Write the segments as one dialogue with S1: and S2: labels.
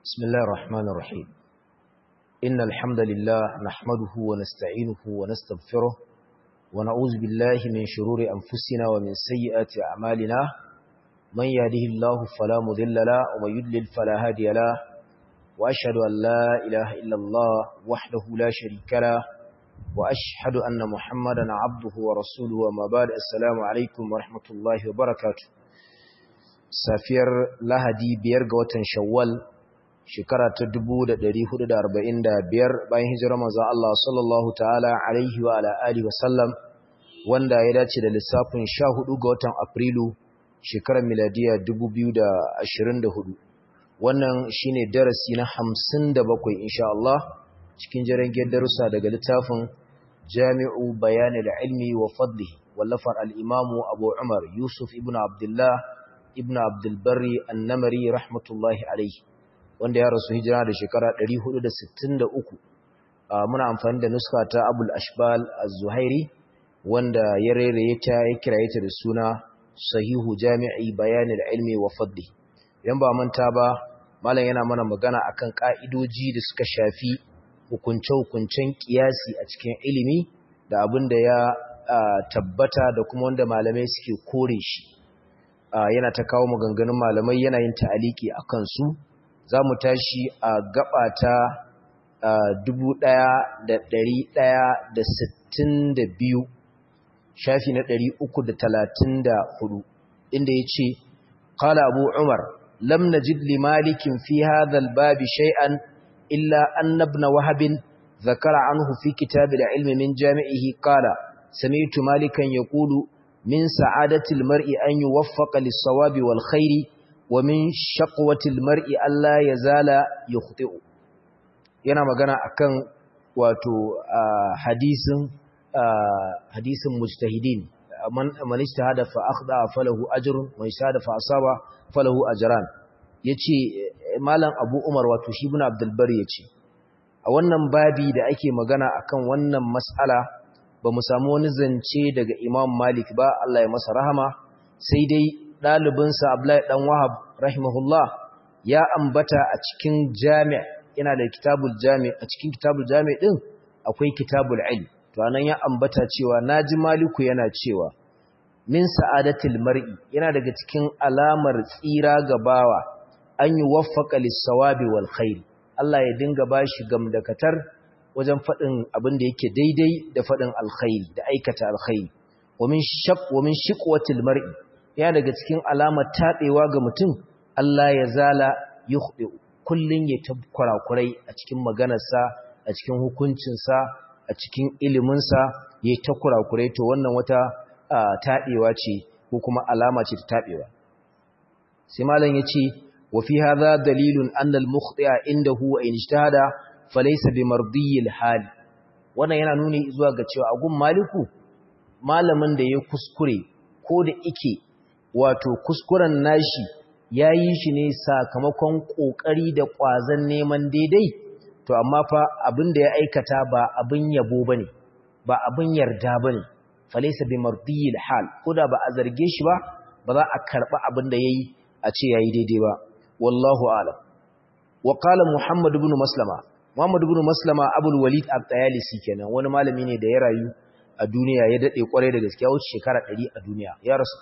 S1: بسم الله الرحمن الرحيم إن الحمد لله نحمده ونستعينه ونستغفره ونعوذ بالله من شرور أنفسنا ومن سيئات أعمالنا من يهده الله فلا مضل له ومن يضلل فلا هادي له وأشهد أن لا إله إلا الله وحده لا شريك له وأشهد أن محمدا عبده ورسوله وما بعد السلام عليكم ورحمة الله وبركاته safiyar Lahadi 5 ga watan Shawwal shekara ta 1445 bayan hijirar manzo Allah sallallahu ta'ala alaihi wa ala alihi wa sallam wanda ya dace da lissafin 14 ga watan Afrilu shekarar miladiya 2024 wannan shine darasi na 57 insha Allah cikin jerengen darussa daga littafin Jami'u Bayanil Ilmi wa Fadlihi wallafar al-Imam Abu Umar Yusuf ibn Abdullah ibn Abdul Barri An-Namari rahmatullahi alayhi wanda ya rasu hijira da shekara 463 muna amfani da nuska ta Abul Ashbal Az-Zuhairi wanda ya rereye ta ya kiraye ta da suna Sahihu Jami'i Bayanil Ilmi wa Fadli yan ba manta ba malam yana mana magana akan ka'idoji da suka shafi hukunce-hukuncen kiyasi a cikin ilimi da abin da ya tabbata da kuma wanda malamai suke kore shi yana ta kawo maganganun malamai yana yin ta'aliki a kansu za mu tashi a gaba ta 1162 shafi na 334 inda ya ce qala abu umar lam najid li malikin fi hadha al-bab shay'an illa anna ibn wahab ذكر عنه في كتاب العلم من جامعه قال سمعت مالكا يقول من سعادة المرء أن يوفق للصواب والخير ومن شقوة المرء ألا يزال يخطئ yana magana akan wato hadisin mujtahidin man ijtahada fa akhda falahu ajrun wa ijtahada fa asaba falahu ajran yace malam Abu Umar wato shi ibn Abdul Bari yace a wannan babi da ake magana akan wannan mas'ala ba mu samu wani zance daga Imam Malik ba Allah ya masa rahama sai dai ɗalibinsa Abdullahi dan Wahab rahimahullah ya ambata a cikin jami' yana da kitabul jami' a cikin kitabul jami' din akwai kitabul ilm to anan ya ambata cewa naji Maliku yana cewa min sa'adatil mar'i yana daga cikin alamar tsira ga bawa an yi waffaqa lis-sawabi wal khair Allah ya dinga bashi gamdakatar wajen faɗin abin da yake daidai da faɗin alkhairi da aikata alkhairi wa min shiqwatil mar'i ya daga cikin alamar tabewa ga mutum Allah ya zala yukhdi kullun ya kurakurai a cikin maganarsa a cikin hukuncinsa a cikin iliminsa ya ta kurakurai to wannan wata tabewa ce ko kuma alama ce ta tabewa sai malam yace wa fi hadha dalilun anna al-mukhti'a indahu wa in ijtahada falaisa bi mardiyil hali wannan yana nuni zuwa ga cewa agun maliku malamin da ya kuskure ko da ike wato kuskuren nashi yayi shi ne sakamakon kokari da kwazan neman daidai to amma fa abin da ya aikata ba abin yabo bane ba abin yarda bane falaisa bi mardiyil hal koda ba a zarge shi ba ba za a karba abin da yayi a ce yayi daidai ba wallahu a'lam wa qala muhammad ibn maslama Muhammad ibn Maslama Abul Walid At-Tayalisi kenan wani malami ne da ya rayu a duniya ya dade kwarai da gaskiya wuce shekara 100 a duniya ya rasu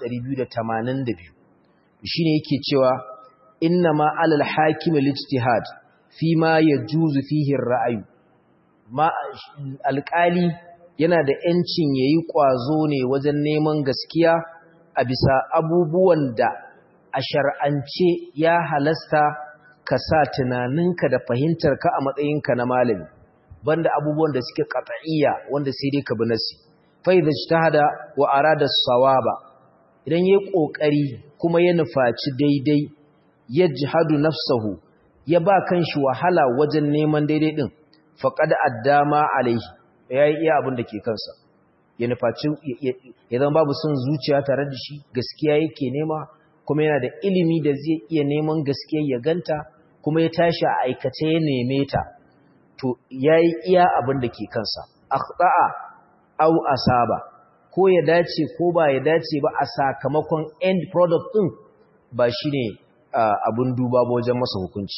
S1: 282 shine yake cewa inna ma 'alal hakim al-ijtihad fi ma yajuzu fihi ar-ra'y ma alqali yana da yancin yayi kwazo ne wajen neman gaskiya a bisa abubuwan da a shar'ance ya halasta ka sa tunaninka da fahimtarka a matsayinka na malami banda abubuwan da suke qat'iyya wanda sai dai ka bi nasi fa idza ijtahada wa arada as-sawaba idan yayi kokari kuma ya nufaci daidai yajhadu nafsuhu ya ba kanshi wahala wajen neman daidai din faqad addama alaihi yayi iya abin da ke kansa ya nufaci ya zama babu son zuciya tare da shi gaskiya yake nema kuma yana da ilimi da zai iya neman gaskiya ya ganta kuma ya tashi a aikace ya neme ta to yayi iya abin da ke kansa akhta'a aw asaba ko ya dace ko ba ya dace ba a sakamakon end product din ba shine abun duba ba wajen masa hukunci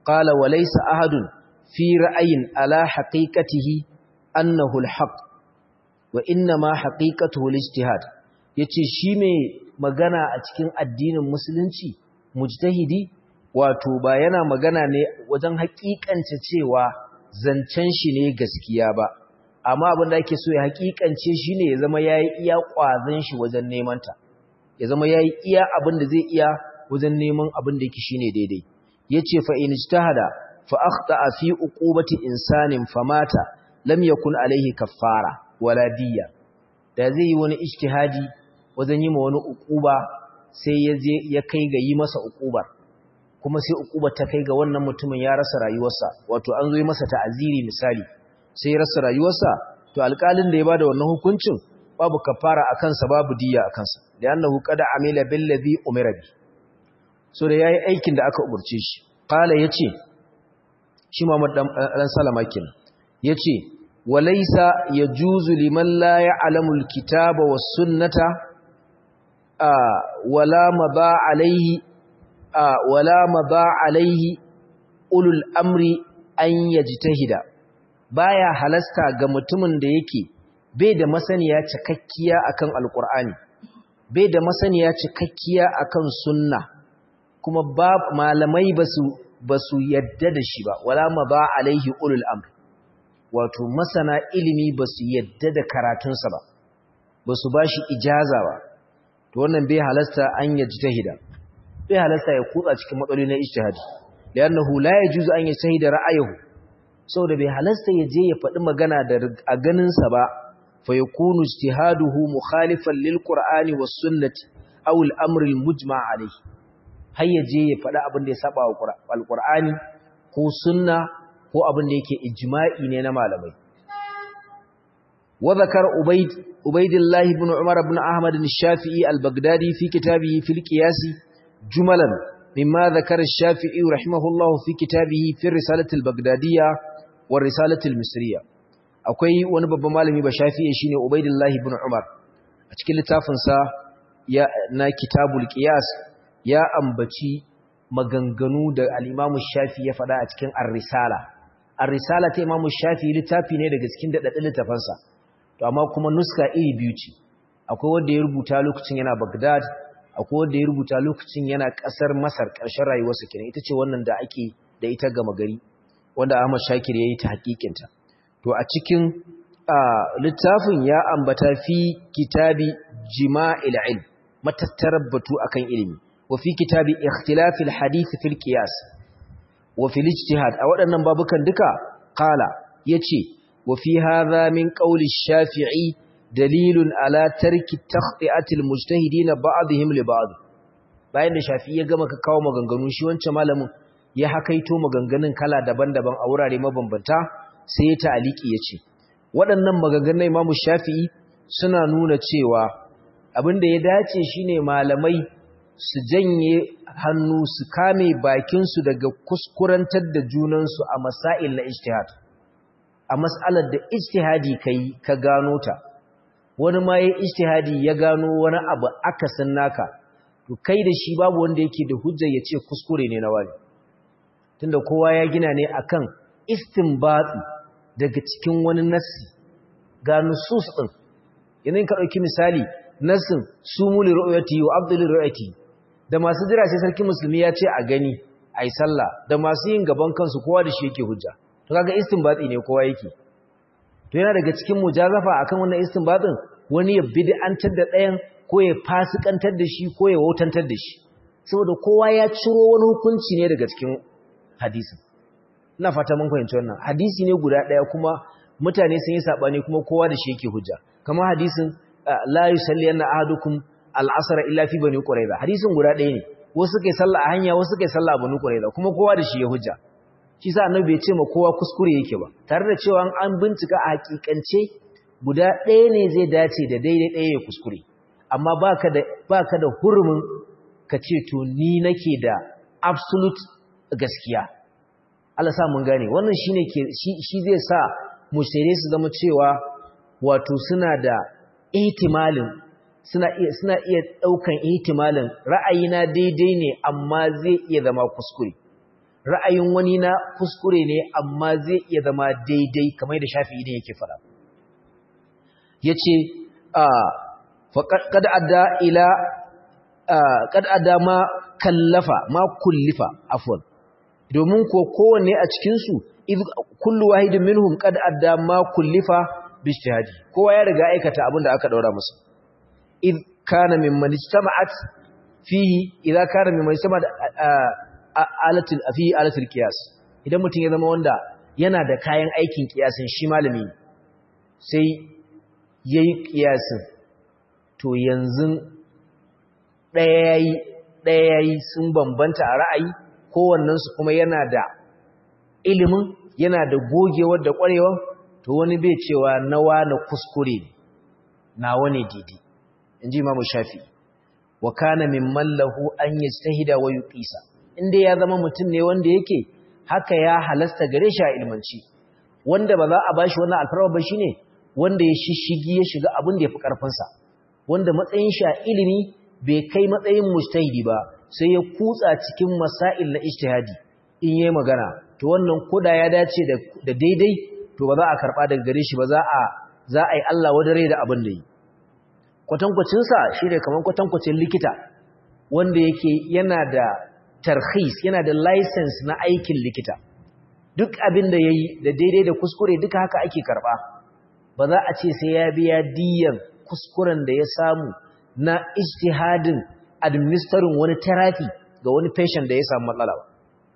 S1: qala wa laysa ahadun fi ra'ayin ala haqiqatihi annahu al-haqq wa inna ma haqiqatuhu al-ijtihad yace shi mai magana a cikin addinin musulunci mujtahidi wato ba yana magana ne wajen haƙiƙance cewa zancen shi ne gaskiya ba amma abin da ake so ya haƙiƙance shi ne ya zama yayi iya ƙwazon shi wajen neman ta ya zama yayi iya abin da zai iya wajen neman abin da yake shine daidai yace fa in ijtahada fa akhta'a fi uqubati insanin famata lam yakun alaihi kaffara wala diya da zai yi wani ijtihadi wajen yi ma wani uquba sai ya kai ga yi masa uqubar kuma sai uqubar ta kai ga wannan mutumin ya rasa rayuwarsa wato an zo yi masa ta'aziri misali sai ya rasa rayuwarsa to alƙalin da ya bada wannan hukuncin babu kafara akan sa babu diya akan sa da annahu qad amila bil ladhi umira bi so da yayi aikin da aka umurce shi qala yace shi Muhammad dan Salama kin yace walaysa yajuzu liman la ya'lamu al-kitaba was-sunnata wala madha alayhi ulul amri an yajtahida baya halasta ga mutumin da yake bai da masaniya cikakkiya akan alqur'ani bai da masaniya cikakkiya akan sunna kuma malamai basu yadda da shi ba wala madha alayhi ulul amri wato masana ilimi basu yadda da karatunsa ba basu bashi ijaza ba to wannan bai halasta an yajtahida bai halasta ya kutsa cikin matsaloli na ijtihadi li'annahu la yajuzu an yajtahida ra'ayahu saboda bai halasta ya je ya faɗi magana da a ganin sa ba fa yakunu ijtihaduhu mukhalifan lil qur'ani was sunnati aw al amri al mujma' alayhi har ya je ya faɗi abin da ya saba wa alqur'ani ko sunna ko abin da yake ijma'i ne na malamai wa zakar ubaydillah ibn umar ibn ahmad al-shafi'i al-baghdadi fi kitabihi fil qiyas jumalan mimma zakara ash-shafi'i rahimahullah fi kitabihi fi risalati al-baghdadiyya wa risalati al-misriyya akwai wani babban malami ba shafi'i shine ubaydillah ibn umar a cikin littafin sa na kitabul qiyas ya ambaci maganganu da al-imam shafi'i ya faɗa a cikin ar-risala ar-risala ta imam shafi'i littafi ne daga cikin dadadin littafansa to amma kuma nuska iri biyu ce akwai wanda ya rubuta lokacin yana Baghdad akwai wanda ya rubuta lokacin yana kasar Masar ƙarshen rayuwarsa kenan ita ce wannan da ake da ita gama gari wanda Ahmad Shakir yayi ta hakikinta to a cikin littafin ya ambata fi kitabi jima'il ilm matattarar batu akan ilimi wa fi kitabi ikhtilafil hadith fil qiyas wa fil ijtihad a waɗannan babukan duka qala yace وفي هذا من قول الشافعي دليل على ترك تخطئة المجتهدين بعضهم لبعض bayan da Shafi'i ya gama ka kawo maganganu shi wancan malamin ya hakaito maganganun kala daban-daban a wurare mabambanta sai ya ta'aliki yace waɗannan maganganun Imam Shafi'i suna nuna cewa abin da ya dace shine malamai su janye hannu su kame bakin su daga kuskurantar da junan su a masail na ijtihad a mas'alar da ijtihadi kai ka gano ta wani ma yayin ijtihadi ya gano wani abu akasin naka to kai da shi babu wanda yake da hujja ya ce kuskure ne na wani tunda kowa ya gina ne akan istinbati daga cikin wani nassi ga nusus din idan ka dauki misali nassin sumul ru'yati wa abdul ru'yati da masu jira sai sarki musulmi ya ce a gani ai sallah da masu yin gaban kansu kowa da shi yake hujja to kaga istinbati ne kowa yake to yana daga cikin mujazafa akan wannan istinbatin wani ya bid'antar da ɗayan ko ya fasikantar da shi ko ya wautantar da shi saboda kowa ya ciro wani hukunci ne daga cikin hadisin ina fata mun fahimci wannan hadisi ne guda ɗaya kuma mutane sun yi sabani kuma kowa da shi yake hujja kamar hadisin la yusalli anna ahadukum al-asr illa fi bani qurayza hadisin guda ɗaya ne wasu kai sallah a hanya wasu kai sallah a bani qurayza kuma kowa da shi ya hujja shi sa annabi bai ce ma kowa kuskure yake ba tare da cewa an bincika a hakikance guda ɗaya ne zai dace da daidai ɗaya ya kuskure amma baka da hurumin ka ce to ni nake da absolute gaskiya Allah sa mun gane wannan shine shi zai sa mujtahidai su zama cewa wato suna da ihtimalin suna iya daukan ihtimalin ra'ayina daidai ne amma zai iya zama kuskure ra'ayin wani na kuskure ne amma zai iya zama daidai kamar da Shafi'i ne yake fara yace qad adda ma kallafa ma kullifa afwan domin ko kowanne a cikin su kullu wahidin minhum qad adda ma kullifa bi ijtihadi kowa ya riga aikata abin da aka daura musu id kana mimman ijtama'at fihi idza kana mimman ijtama'at alatul qiyas idan mutum ya zama wanda yana da kayan aikin kiyasin shi malami sai yayi kiyasin to yanzu ɗaya yayi sun bambanta a ra'ayi kowannen su kuma yana da ilimin yana da gogewar da ƙwarewar to wani bai cewa nawa na kuskure nawa ne daidai inji Imam Shafi'i wa kana mimman lahu an yajtahida wa yuqisa inda ya zama mutum ne wanda yake haka ya halasta gare shi a ilmanci wanda ba za a bashi wannan alfarma ba shine wanda ya shishigi ya shiga abin da yafi karfin sa wanda matsayin shi a ilimi bai kai matsayin mujtahidi ba sai ya kutsa cikin masail na ijtihadi in yayi magana to wannan koda ya dace da daidai to ba za a karba daga gare shi ba za a yi Allah wadare da abin da yi kwatankwacin sa shine kaman kwatankwacin likita wanda yake yana da tarhis yana da license na aikin likita duk abin da yayi da daidai da kuskure duka haka ake karba ba za a ce sai ya biya diyan kuskuren da ya samu na ijtihadin administering wani therapy ga wani patient da ya samu matsala ba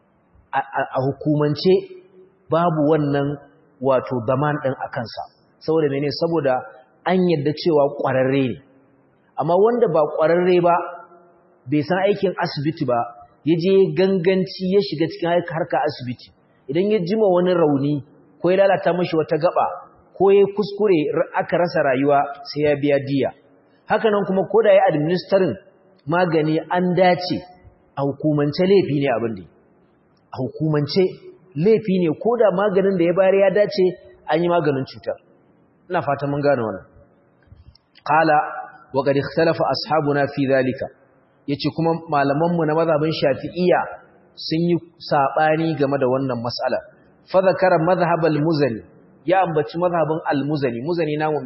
S1: a hukumance babu wannan wato daman din akan sa saboda menene saboda an yadda cewa kwararre ne amma wanda ba kwararre ba bai san aikin asibiti ba ya je ganganci ya shiga cikin harka asibiti idan ya jima wani rauni ko ya lalata mashi wata gaba ko ya kuskure aka rasa rayuwa sai ya biya diya haka nan kuma koda ya administering magani an dace a hukumance laifi ne abin da a hukumance laifi ne koda maganin da ya bayar ya dace an yi maganin cutar ina fatan mun gane wannan qala wa qad ikhtalafa ashabuna fi dhalika yace kuma malamanmu na mazhabin Shafi'iyya sun yi sabani game da wannan mas'ala fa zakara madhhab al-Muzani ya ambaci mazhabin al-Muzani Muzani namu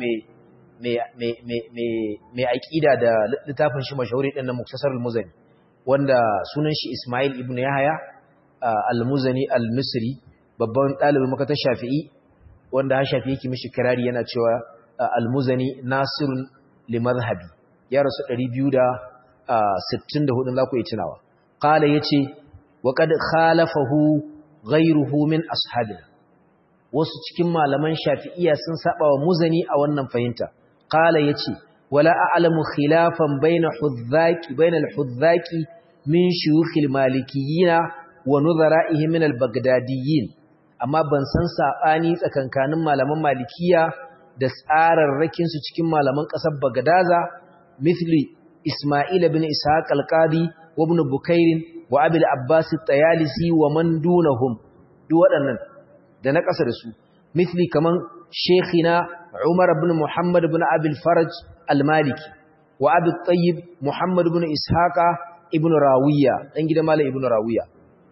S1: mai aqida da littafin shi mashahuri din na Muktasar al-Muzani wanda sunan shi Ismail ibn Yahya al-Muzani al-Misri babban dalibin makatar Shafi'i wanda har Shafi'i yake mishi kirari yana cewa al-Muzani nasirun li madhhabi ya rasu 264 za ku yi tunawa qala yace wa qad khalafahu ghayruhu min ashabina wasu cikin malaman Shafi'iyya sun saba wa Muzani a wannan fahimta qala yace wala a'lamu khilafan baina al-hudzaqi min shuyukh al-malikiyyin wa nuzara'ihim min al-baghdadiyyin amma ban san sabani tsakankanin malaman malikiya da tsararrakin su cikin malaman kasar Bagdaza mithli Isma'il ibn Ishaq al-Qadi wa ibn Bukair wa Abi al-Abbas at-Tayalisi wa man dunahum duk waɗannan da na ƙasa da su mithli kaman Sheikhina Umar ibn Muhammad ibn Abi al-Faraj al-Maliki wa Abi al-Tayyib Muhammad ibn Ishaq ibn Rawiya dan gidan Malam ibn Rawiya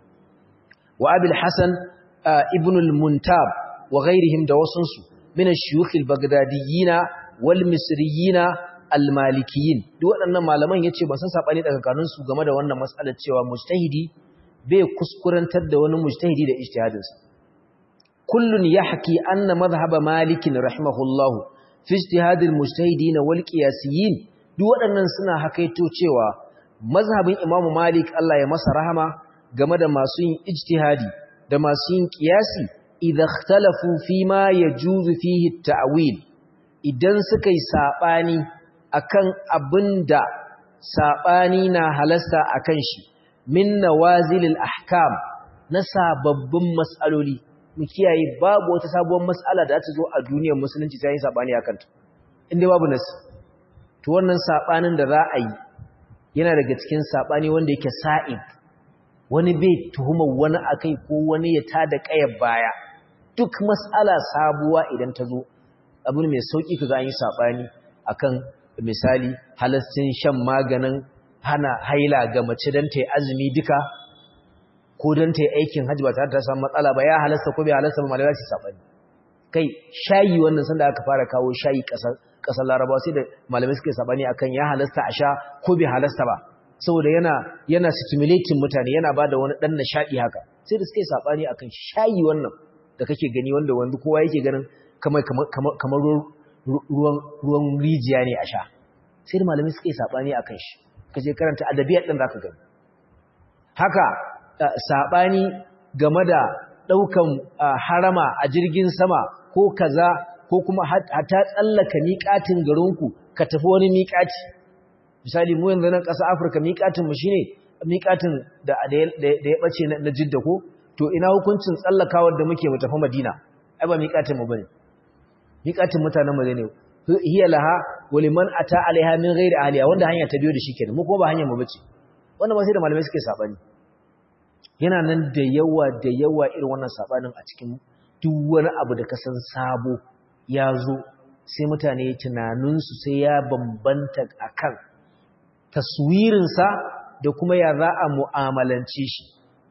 S1: wa Abi al-Hasan ibn al-Muntab wa ghayrihim da wasunsu min ash-shuyukh al-Baghdadiyyin wal-Misriyyin al-Malikiyin duk waɗannan malaman yace ban san sabani tsakanin su game da wannan mas'alar cewa mujtahidi bai kuskurantar da wani mujtahidi da ijtihadin sa kullun yahki anna madhhab Malik rahimahullah fi ijtihad al-mujtahidin wal-qiyasiyyin duk waɗannan suna hakaito cewa mazhabin Imam Malik Allah ya masa rahama game da masu yin ijtihadi da masu yin qiyasi idza ikhtalafu fi ma yajuzu fihi at-ta'wil idan suka yi sabani akan abinda sabani na halasta akan shi min nawazilil ahkam na sababbin mas'aloli mu kiyaye babu wata sabuwar mas'ala da ta zo a duniyar musulunci sai yin sabani akan ta inda babu nas to wannan sabanin da za a yi yana daga cikin sabani wanda yake sa'id wani bai tuhuma wani akai ko wani ya tada kayar baya duk mas'ala sabuwa idan ta zo abin mai sauki kaga an yi sabani akan misali halastin shan maganin hana haila ga mace dan ta yi azumi duka ko don ta yi aikin hajji ba tare da ta samu matsala ba ya halasta ko bai halasta ba malamai su sabani kai shayi wannan sanda aka fara kawo shayi kasar Larabawa sai da malamai suke sabani akan ya halasta a sha ko bai halasta ba saboda yana stimulating mutane yana bada wani dan nishadi haka sai da suke sabani akan shayi wannan da kake gani wanda kowa yake ganin kamar ruwan rijiya ne a sha sai da malamai suke sabani akan shi kaje karanta adabiyat din zaka gani haka sabani game da daukan harama a jirgin sama ko kaza ko kuma hata tsallaka miƙatin garinku ka tafi wani miƙati misali mu yanzu nan ƙasa Afirka miƙatin mu shine miƙatin da ya bace na Jidda ko to ina hukuncin tsallakawar da muke mu tafi Madina ai ba miƙatin mu bane miƙatin mutanen mu ne hiya laha waliman ata alaiha min ghairi ahliha wanda hanya ta biyo da shi kenan mu kuma ba hanyar mu bace wannan ba sai da malamai suke sabani yana nan da yawa irin wannan sabanin a cikin duk wani abu da ka san sabo ya zo sai mutane tunaninsu sai ya bambanta akan taswirinsa da kuma ya za a mu'amalance shi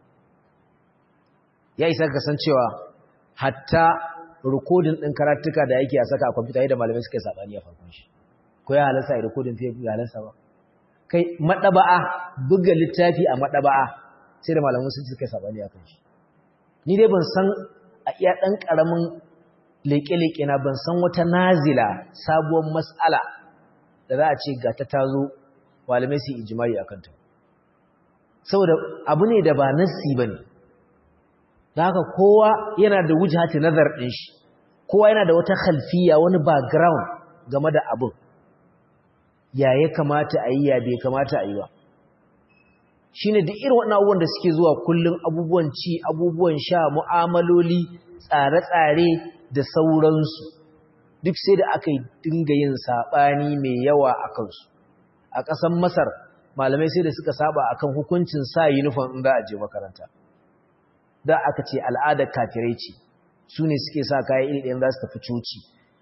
S1: ya isa ka san cewa hatta rikodin ɗin karatuka da yake a saka a kwamfuta yadda malamai suka yi saɓani a farkon shi ko ya halarsa a rikodin ta yi halarsa ba kai maɗaba'a buga littafi a maɗaba'a sai da malamai suka yi saɓani a kan shi ni dai ban san a iya ɗan ƙaramin leƙe-leƙe na ban san wata nazila sabuwar mas'ala da za a ce ga ta tazo malamai su ijimai a kanta saboda abu ne da ba nassi ba ne da haka kowa yana da wujhati nazar ɗin shi kowa yana da wata khalfiya wani background game da abin ya kamata a yi ya bai kamata a yi ba shi ne duk irin waɗannan abubuwan da suke zuwa kullum abubuwan ci abubuwan sha mu'amaloli tsare-tsare da sauransu duk sai da aka yi dinga yin saɓani mai yawa a kansu a ƙasar masar malamai sai da suka saba akan hukuncin sa uniform in za a je makaranta da aka ce al'adar kafirai ce su ne suke sa kayan iri ɗayan za su tafi coci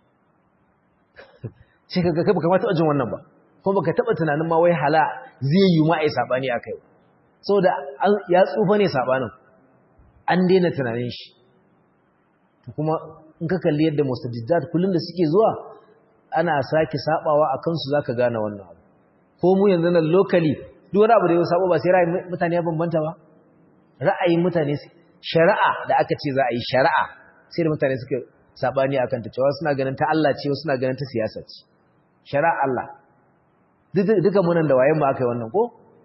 S1: sai ka kai baka ma taɓa jin wannan ba kuma baka taɓa tunanin ma wai hala zai yi ma a yi saɓani a kai saboda ya tsufa ne saɓanin an daina tunanin shi kuma in ka kalli yadda mustajiddat kullum da suke zuwa ana sake sabawa a kansu zaka gane wannan abu ko mu yanzu nan locally duk wani abu da ya sabo ba sai ra'ayin mutane ya bambanta ba ra'ayin mutane shari'a da aka ce za a yi shari'a sai da mutane suka sabani akan ta cewa suna ganin ta Allah ce wasu suna ganin ta siyasa ce shari'a Allah duka munan da wayen mu aka yi wannan ko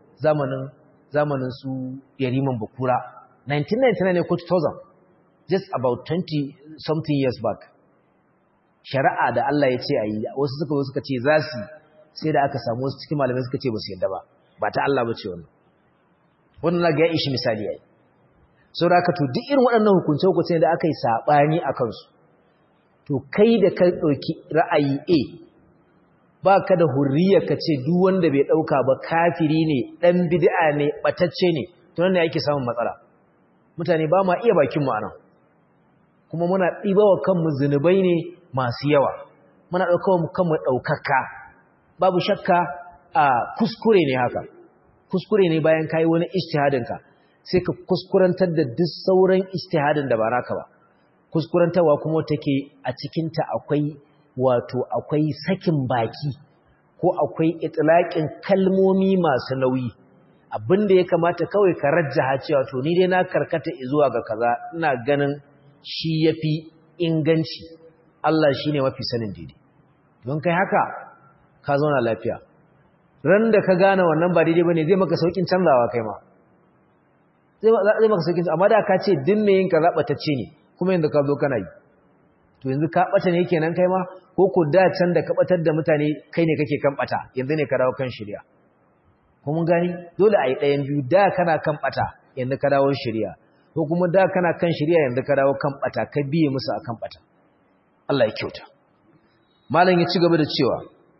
S1: zamanin su Yariman Bakura 1999 ne ko 2000 just about 20 something years back shari'a da Allah ya ce a yi wasu suka ce za su sai da aka samu wasu cikin malamai suka ce ba su yadda ba ta Allah ba ce wannan na ga ya ishi misali yayi sau da aka to duk irin waɗannan hukunce-hukunce da aka yi saɓani a kansu to kai da ka ɗauki ra'ayi A ba ka da hurriya ka ce duk wanda bai ɗauka ba kafiri ne ɗan bid'a ne ɓatacce ne to nan ne ake samun matsala mutane ba ma iya bakinmu a nan kuma muna ɗibawa kanmu zunubai ne masu yawa muna ɗaukawa kanmu ɗaukaka babu shakka a kuskure ne haka kuskure ne bayan kayi wani ijtihadinka sai ka kuskurantar da duk sauran ijtihadin da ba naka ba kuskurantarwa kuma take a cikinta akwai sakin baki ko akwai itlaqin kalmomi masu nauyi abinda ya kamata kawai ka rajjaha cewa to ni dai na karkata zuwa ga kaza ina ganin shi yafi inganci Allah shine mafi sanin daidai don kai haka ka zauna lafiya ran da ka gane wannan ba daidai bane zai maka saukin canzawa kai ma zai maka saukin amma da ka ce din me yin ka zabatacce ne kuma yanzu ka zo kana yi to yanzu ka bata ne kenan kai ma ko ko da can da ka batar da mutane kai ne kake kan bata yanzu ne ka dawo kan shari'a ko mun gani dole a yi ɗayan biyu da kana kan bata yanzu ka dawo shari'a ko kuma da kana kan shari'a yanzu ka dawo kan bata ka biye musu akan bata Allah ya kyauta malam ya ci gaba da cewa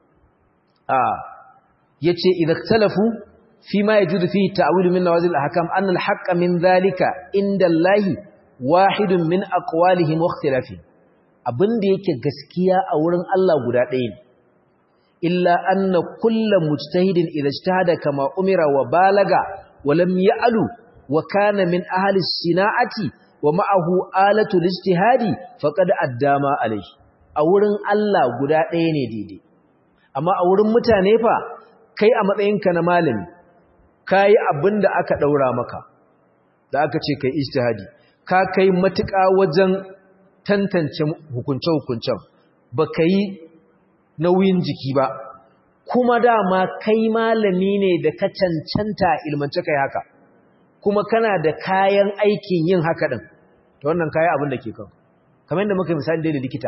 S1: yace idza talafu fi ma yajudu fihi ta'wil min nawazil ahkam an al-haqq min dhalika inda Allah wahidun min aqwalihim wa ikhtilafihim abinda yake gaskiya a wurin Allah guda ɗaya ne illa anna kullu mujtahidin idza ijtahada kama umira wa balaga wa lam ya'lu wa kana min ahli sina'ati wa ma'ahu alatu lijtihadi faqad addama alayhi a wurin Allah guda ɗaya ne daidai amma a wurin mutane fa kai a matsayinka na malami kai abinda aka daura maka da aka ce kai ijtihadi ka kai matuƙa wajen tantance hukunce-hukuncen baka yi nauyin jiki ba kuma dama kai malami ne da ka cancanta ilmance kai haka kuma kana da kayan aikin yin haka din to wannan kayan abin da ke kan kamar yadda muka misali da likita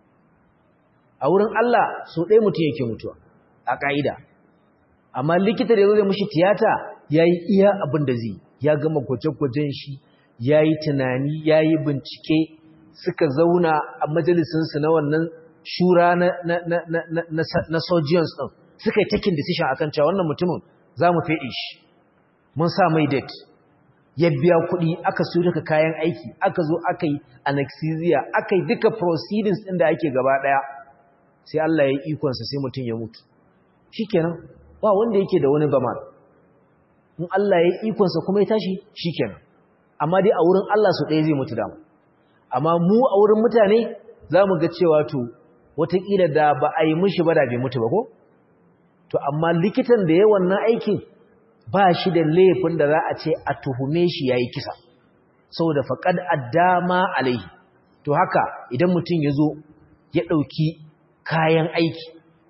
S1: a wurin Allah so ɗaya mutum yake mutuwa a ƙa'ida amma likita da ya zo zai mushi tiyata ya yi iya abin da zai ya gama gwaje-gwajen shi ya yi tunani ya yi bincike suka zauna a majalisinsu na wannan shura na surgeons ɗin suka yi taking decision a kan cewa wannan mutumin za mu feɗe shi mun sa mai date ya biya kuɗi aka siyo duka kayan aiki aka zo aka yi anesthesia aka yi duka proceedings ɗin da ake gaba ɗaya sai Allah ya yi ikonsa sai mutum ya mutu shi kenan ba wanda yake da wani zaman in Allah ya yi ikonsa kuma ya tashi shi kenan amma dai a wurin Allah su ɗaya zai mutu dama amma mu a wurin mutane za mu ga cewa to wataƙila da ba a yi mishi ba da bai mutu ba ko to amma likitan da ya wannan aikin ba shi da laifin da za a ce a tuhume shi ya yi kisa saboda faƙad addama alaihi to haka idan mutum ya zo ya ɗauki kayan aiki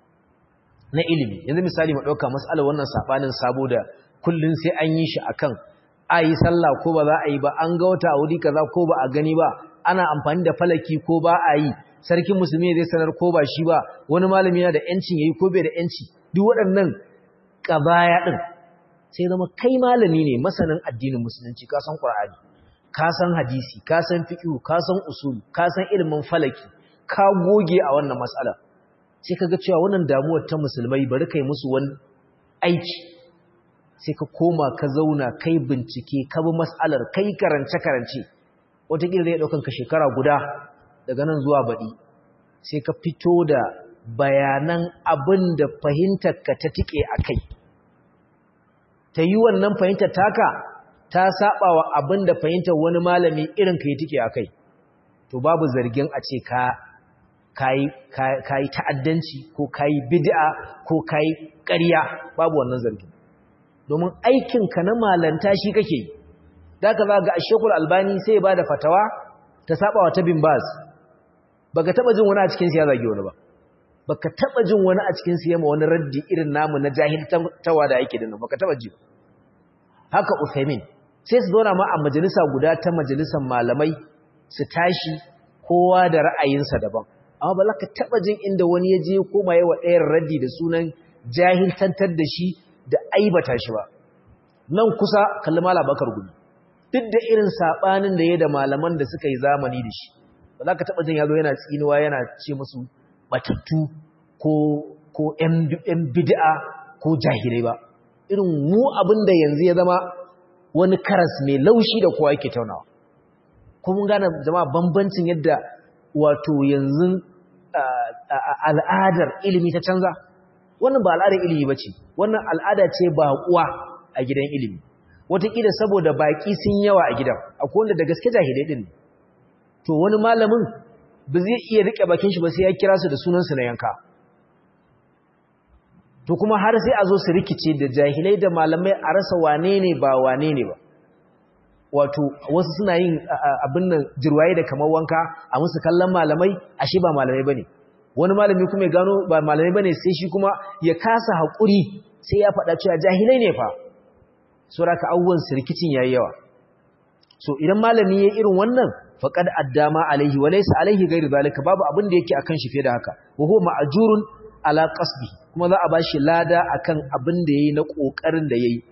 S1: na ilimi yanzu misali mu ɗauka matsalar wannan saɓanin sabo da kullum sai an yi shi akan a yi sallah ko ba za a yi ba an ga wata a wuri kaza ko ba a gani ba ana amfani da falaki ko ba a yi sarkin musulmi zai sanar ko ba shi ba wani malami yana da yancin yayi ko bai da yanci duk waɗannan ƙabaya ɗin sai zama kai malami ne masanin addinin musulunci ka san Qur'ani ka san hadisi ka san fiqh ka san usul ka san ilimin falaki ka goge a wannan mas'ala sai kaga cewa wannan damuwar ta musulmai bari kai musu wani aiki sai ka koma ka zauna kai bincike ka bi mas'alar kai karance wataƙila zai ɗaukan ka shekara guda daga nan zuwa baɗi sai ka fito da bayanan abin da fahimtarka ta tike a kai ta yi wannan fahimtar taka ta saba wa abin da fahimtar wani malami irin ka yi tike a kai to babu zargin a ce ka yi ta'addanci ko ka yi bid'a ko ka yi ƙarya babu wannan zargin domin aikinka na malanta shi kake yi da ka za ga Sheikhul Albani sai ya bada fatawa ta saba wa ta Bin Baz baka taba jin wani a cikin ya zage wani ba baka taba jin wani a cikin ya ma wani raddi irin namu na jahiltawa da yake dinnan baka taba ji haka Uthaymin sai su zauna ma a majalisa guda ta majalisan malamai su tashi kowa da ra'ayinsa daban amma ba za ka taba jin inda wani ya je koma yawa ɗayan raddi da sunan jahiltantar da shi da aibata shi ba nan kusa kalli Malam Bakar Gumi duk da irin sabanin da ya da malaman da suka yi zamani da shi ba za ka taɓa jin yazo yana tsinuwa yana ce musu batattu ko ‘yan bid'a ko jahilai ba irin mu abin da yanzu ya zama wani karas mai laushi da kowa yake taunawa ko mun gane jama'a bambancin yadda wato yanzu al'adar ilimi ta canza wannan ba al'adar ilimi ba ce wannan al'ada ce baƙuwa a gidan ilimi wataƙila saboda baƙi sun yawa a gidan akwai wanda da gaske jahilai ɗin to wani malamin ba zai iya riƙe bakin shi ba sai ya kira su da sunansu na yanka to kuma har sai a zo su rikice da jahilai da malamai a rasa wane ne ba wane ne ba wato wasu suna yin abin nan jirwaye da kamar wanka a musu kallon malamai ashe ba malamai bane wani malami kuma ya gano ba malamai bane sai shi kuma ya kasa haƙuri sai ya faɗa cewa jahilai ne fa saboda abubuwan rikicin yayi yawa so idan malami yayi irin wannan faqad addama alaihi wa laysa alaihi ghairu zalika babu abin da yake akan shi fiye da haka wa huwa ma'jurun ala qasdi kuma za a bashi lada akan abin da yayi na kokarin da yayi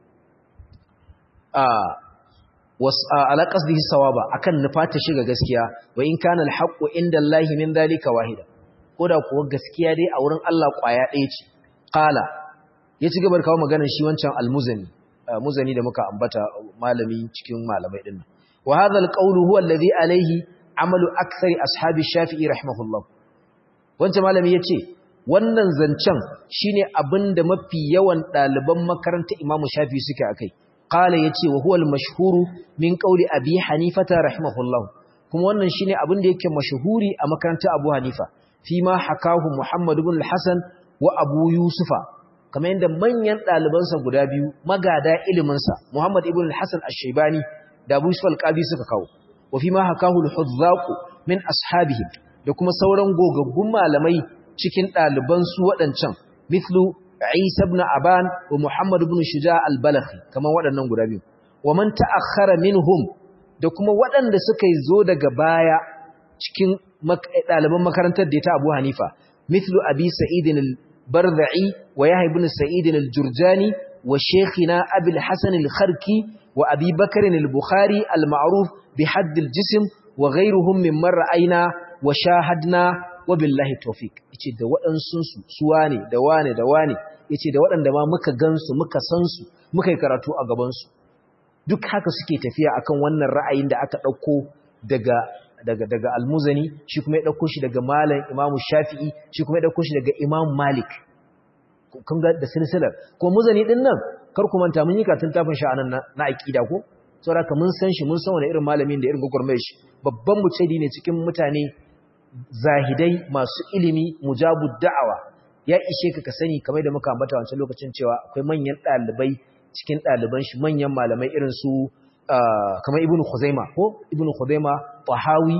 S1: ala qasdihi sawaba akan nufata shiga gaskiya wa in kana alhaqqu inda Allah min zalika wahida koda kuwa gaskiya dai a wurin Allah kwaya ɗaya ce qala ya ci gaba da kawo maganar shi wancan almuzani da muka ambata malami cikin malamai din wa hadha alqawlu huwa alladhi alayhi amalu akthari ashabi shafi'i rahimahullah wancan malami yace wannan zancen shine abinda mafi yawan daliban makarantar Imam Shafi'i suke akai qala yace wa huwa al-mashhuru min qawli abi hanifata rahimahullah kuma wannan shine abin da yake mashhuri a makarantar Abu Hanifa fi ma hakahu Muhammad ibn al-Hasan wa Abu Yusufa kamar yadda manyan ɗalibansa guda biyu magada iliminsa Muhammad ibn al-Hasan ash-Shaybani da Abu Yusuf al-Qadi suka kawo wa fi ma hakahu al-Huzzaq min ashabihim da kuma sauran gogaggun malamai cikin ɗaliban su waɗancan mithlu Isa ibn Aban wa Muhammad ibn Shuja' al-Balakhi kamar waɗannan guda biyu wa man ta'akhkhara minhum da kuma waɗanda suka zo daga baya cikin ɗaliban makarantar da ta Abu Hanifa mithlu Abi Sa'id al-Bardha'i wa Yahya ibn Sa'id al-Jurjani wa shaykhina Abi al-Hasan al-Kharki wa Abi Bakr al-Bukhari al-ma'ruf bi hadd al-jism wa ghayruhum mimman ra'ayna wa shahadna wa billahi tawfiq yace da waɗansu su wane da wane da wane yace da waɗanda ma muka gansu muka san su muka yi karatu a gaban su duk haka suke tafiya akan wannan ra'ayin da aka dauko daga Al-Muzani shi kuma ya dauko shi daga Malam Imam Shafi'i shi kuma ya dauko shi daga Imam Malik kun ga da silsilar ko Muzani din nan kar ku manta mun yi katun tafin shi anan na aqida ko saboda mun san shi mun san wani irin malamin da irin gurgurmai shi babban mucedi ne cikin mutane zahidai masu ilimi mujabud da'awa ya ishe ka sani kamar da muka ambata wancan lokacin cewa akwai manyan dalibai cikin daliban shi manyan malamai irin su kamar Ibn Khuzaima ko Ibn Khuzaima Tahawi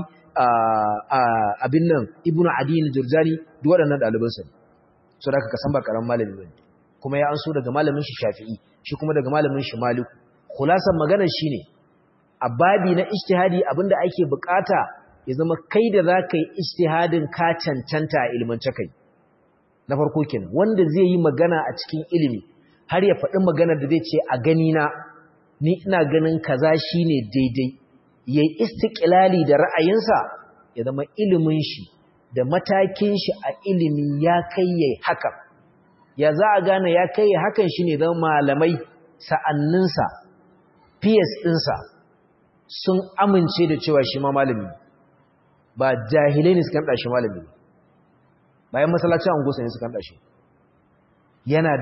S1: abin nan Ibn Adi al-Jurjani duk waɗannan daliban sa so da ka san ba karan malami bane kuma ya anso daga malamin shi Shafi'i shi kuma daga malamin shi Malik khulasan maganar shine a babi na ijtihadi abinda ake bukata ya zama kai da za ka yi ijtihadin ka cancanta a ilmance kai na farko kenan wanda zai yi magana a cikin ilimi har ya faɗi magana da zai ce a gani na ni ina ganin kaza shine daidai yayi istiqlali da ra'ayinsa ya zama ilimin shi da matakin shi a ilimi ya kai yayi haka ya za a gane ya kai hakan shine zama malamai sa'anninsa PS ɗinsa sun amince da cewa shi ma malami ba jahilai ne suka ɗashi malami bayan masallacin angusa ne suka ɗashi yana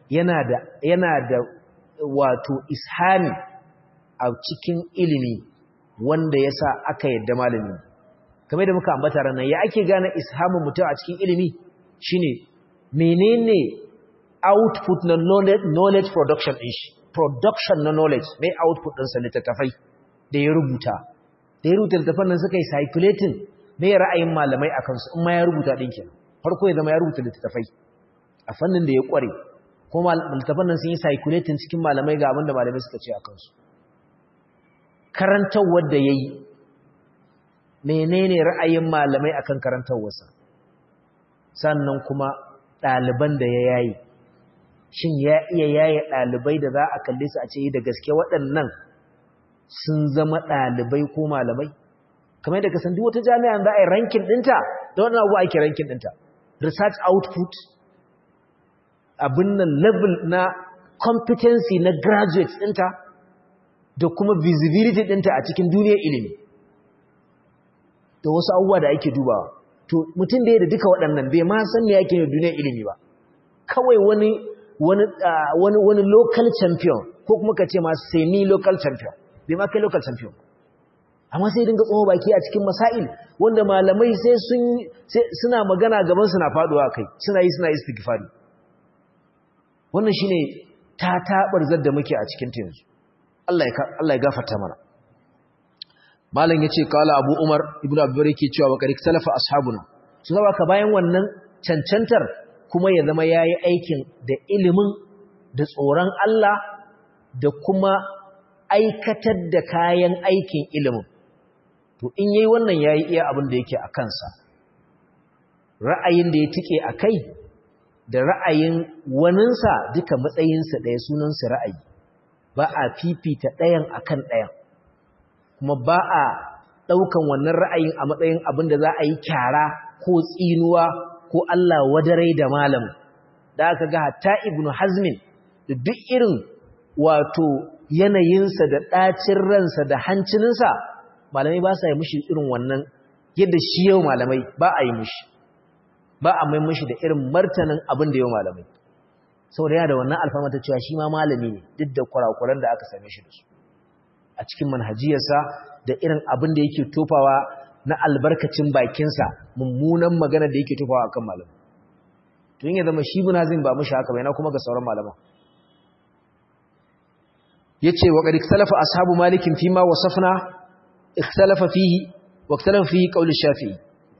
S1: da wato ishami a cikin ilimi wanda ya sa aka yadda malami kamar da muka ambata ranar ya ake gane ishamin mutum a cikin ilimi shine menene output na knowledge production ɗin shi production na knowledge mai output ɗinsa littattafai da ya rubuta littattafan nan suka yi circulating mai ra'ayin malamai a kansu in ma ya rubuta ɗin kenan farko ya zama ya rubuta littattafai a fannin da ya ƙware kuma littattafan nan sun yi circulating cikin malamai ga abin da malamai suka ce a kansu karantarwar da ya yi menene ra'ayin malamai akan karantarwarsa sannan kuma ɗaliban da ya yayi shin ya iya yaye ɗalibai da za a kalle su a ce da gaske waɗannan sun zama ɗalibai ko malamai kamar yadda kasan duk wata jami'a za a yi rankin ɗinta da wannan abu ake rankin ɗinta research output abin nan level na competency na graduates ɗinta da kuma visibility ɗinta a cikin duniyar ilimi da wasu abubuwa da ake dubawa to mutum da ya da duka waɗannan bai ma san me yake da duniyar ilimi ba kawai wani local champion ko kuma ka ce ma semi local champion bai ma kai local champion amma sai dinga tsoho baki a cikin masail wanda malamai sai suna magana gaban suna faduwa kai suna istighfari wannan shine tatabar zadda muke a cikin ta yanzu Allah ya gafarta mana malam yace kala Abu Umar ibnu Abdurrahman yake cewa bakari salafa ashabuna su zaba ka bayan wannan cancantar kuma ya zama yayi aikin da ilimin da tsoron Allah da kuma aikatar da kayan aikin ilimin to in yayi wannan yayi iya abin da yake a kansa ra'ayin da ya tike akai da ra'ayin waninsa duka matsayinsa ɗaya sunansa ra'ayi ba a fifita ɗayan akan ɗayan kuma ba a ɗaukan wannan ra'ayin a matsayin abin da za a yi kyara ko tsinuwa ko Allah wadarai da malam da aka ga hatta Ibn Hazmin da duk irin wato yanayinsa da ɗacin ransa da hancinsa malamai ba sa yi mushi irin wannan yadda shi yau malamai ba a yi mushi ba a mai mushi da irin martanin abin da yau malamai saboda yana da wannan alfama ta cewa shi ma malami ne duk da kurakuran da aka same shi da su a cikin manhajiyarsa da irin abin da yake tofawa na albarkacin bakinsa mummunan magana da yake tofawa akan malamin to yin ya zama shi Ibn Hazm ba mushi haka bai na kuma ga sauran malaman yace wa qad ikhtalafa ashabu malik fi ma wasafna ikhtalafa fihi qawl shafi'i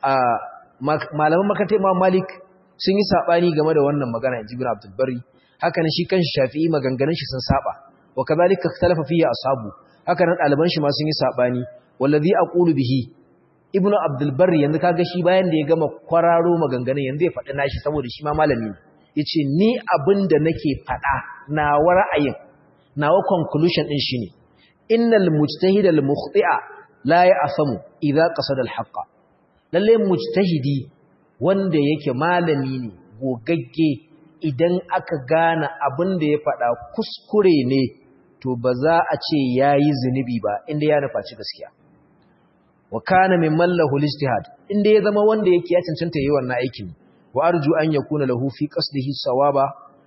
S1: malaman makarantar Imam Malik sun yi sabani game da wannan magana inji Ibn Abdul Barri haka ne shi kanshi Shafi'i maganganun shi sun saba wa kadhalika ikhtalafa fihi ashabu haka nan ɗaliban shi ma sun yi sabani wallazi aqulu bihi Ibn Abdul Barri yanzu kaga shi bayan da ya gama kwararo maganganun yanzu ya faɗi nashi saboda shi ma malami ne yace ni abinda nake faɗa nawa ra'ayin nawa conclusion din shine innal mujtahid al mukhti'a la ya'samu idza qasada al haqqa lalle mujtahidi wanda yake malami ne gogagge idan aka gane abin da ya faɗa kuskure ne to ba za a ce yayi zunubi ba inda ya nufaci gaskiya wa kana mimman lahu al-ijtihad inda ya zama wanda yake ya cancanta yayi wannan aikin wa arju an yakuna lahu fi qasdihi sawaba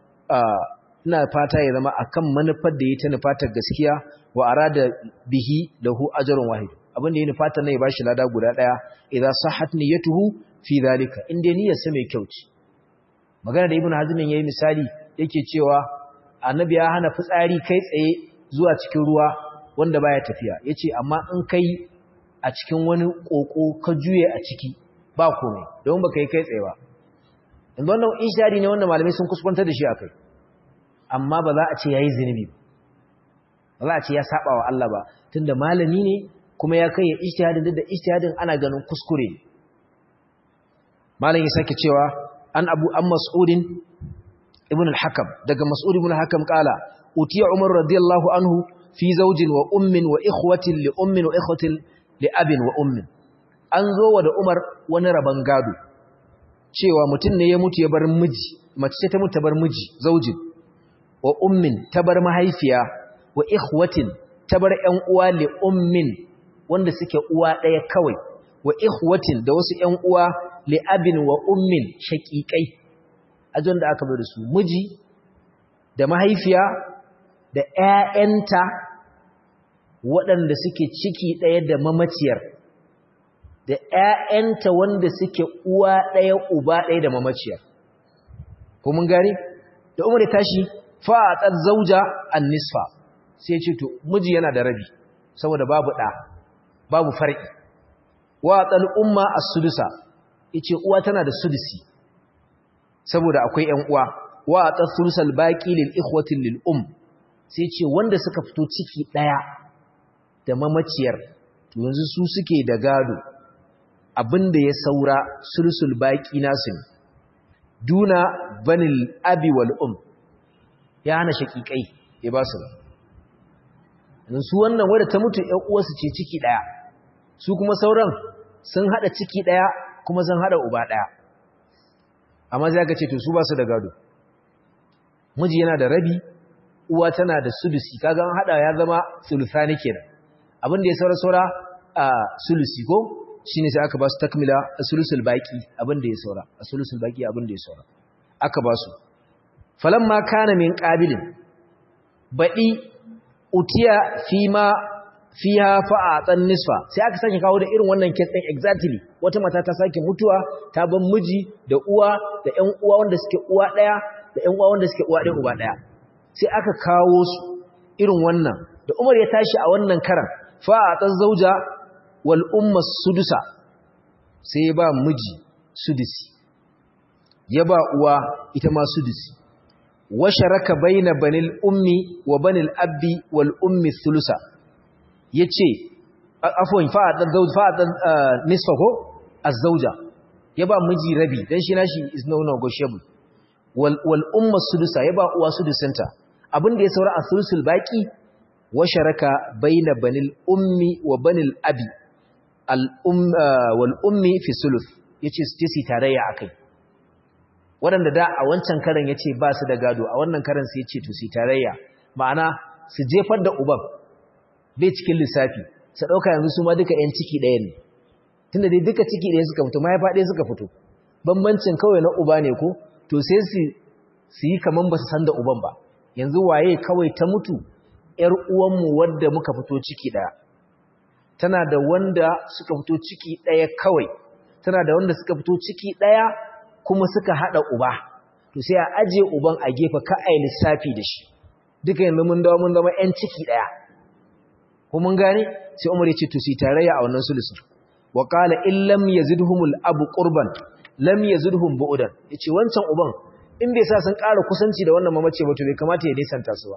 S1: ina fata ya zama akan manufar da yake nufatar gaskiya wa arada bihi lahu ajrun wahid abinda ya nufata ne ya bashi lada guda daya idza sahhat niyyatuhu fi zalika inda niyyarsa mai kyau ce magana da Ibn Hazm yayi misali yake cewa annabi ya hana fitsari kai tsaye zuwa cikin ruwa wanda baya tafiya yace amma in kai a cikin wani koko ka juye a ciki ba komai don baka yi kai tsaye ba in wannan ijtihadi ne wanda malamai sun kuskuntar da shi akai amma ba za a ce yayi zinubi ba za a ce ya saba wa Allah ba tunda malami ne kuma ya kai ya ijtihadin da ijtihadin ana ganin kuskure malam ya sake cewa an mas'udin ibn al-hakam daga mas'ud ibn al-hakam kala utiya umar radiyallahu anhu fi zawjin wa ummin wa ikhwatin li ummin wa ikhwatin li abin wa ummin an zo wa da umar wani raban gado cewa mutum ne ya mutu ya bar miji mace ce ta mutu ta bar miji zaujin wa ummin ta bar mahaifiya wa ikhwatin ta bar ƴan uwa li ummin wanda suke uwa ɗaya kawai wa ikhwatin da wasu ƴan uwa li abin wa ummin shaqiqai ajon da aka bar su miji da mahaifiya da ƴaƴanta waɗanda suke ciki ɗaya da mamaciyar da ƴaƴanta wanda suke uwa ɗaya uba ɗaya da mamaciyar ko mun gane da Umar ya tashi fa atat zauja an-nisfa sai ya ce to miji yana da rabi saboda babu ɗa babu farki wa atal umma as-sudusa yace uwa tana da sudusi saboda akwai ƴan uwa wa atat sulusal baqi lil ikhwati lil sai ce wanda suka fito ciki daya da mamaciyar to yanzu su suke da gado abinda ya saura sulusul baqi nasu ne duna banil abi wal ya hana shaqiqai ya ba su su wannan wanda ta mutu ƴan uwarsu ce ciki daya su kuma sauran sun hada ciki daya kuma sun hada uba daya amma sai aka ce to su ba su da gado miji yana da rabi uwa tana da sulusi kaga an hada ya zama sulusani kenan abin da ya saura a sulusi ko shine sai aka ba su takmila sulusul baqi abin da ya saura sulusul baqi abin da ya saura aka ba su falamma kana min qabilin badi utiya fiha fa'atan nisfa sai aka sake kawo da irin wannan case din exactly wata mata ta sake mutuwa ta ban miji da uwa da ƴan uwa wanda suke uwa daya da ƴan uwa wanda suke uwa ɗaya uba daya sai aka kawo su irin wannan da Umar ya tashi a wannan karan fa'atan zauja wal umma sudusa sai ya ba miji sudusi ya ba uwa ita ma sudusi wa sharaka baina banil ummi wa banil abbi wal ummi thulusa yace afwan fa'atan zawj fa'atan nisfa ko az-zawja ya ba miji rabi dan shi nashi is no negotiable wal umma sudusa ya ba uwa sudusanta abin da ya saura a thulusul baqi wa sharaka baina banil ummi wa banil abi wal ummi fi sulus yace su ce tarayya akai waɗanda da a wancan karan ya ce ba su da gado a wannan karan sai ya ce to su tarayya ma'ana su jefar da uban bai cikin lissafi su ɗauka yanzu su ma duka 'yan ciki ɗaya ne tunda dai duka ciki ɗaya suka fito mahaifa ɗaya suka fito bambancin kawai na uba ne ko to sai su yi kaman ba su san da uban ba. Yanzu waye kawai ta mutu ‘yar uwanmu wadda muka fito ciki ɗaya, tana da wanda suka fito ciki ɗaya kawai, tana da wanda suka fito ciki ɗaya kuma suka haɗa uba, to sai a ajiye uban a gefe ka a yi lissafi da shi, duka yanzu mun dawo mun zama ‘yan ciki ɗaya. Ko mun gane? Sai Umar ya ce to su tarayya a wannan sulusun. Wa qala in lam yazidhumul abu qurban lam yazidhum bu'dan. Yace wancan uban in bai sa sun ƙara kusanci da wannan mamace ba to bai kamata ya nisanta su ba.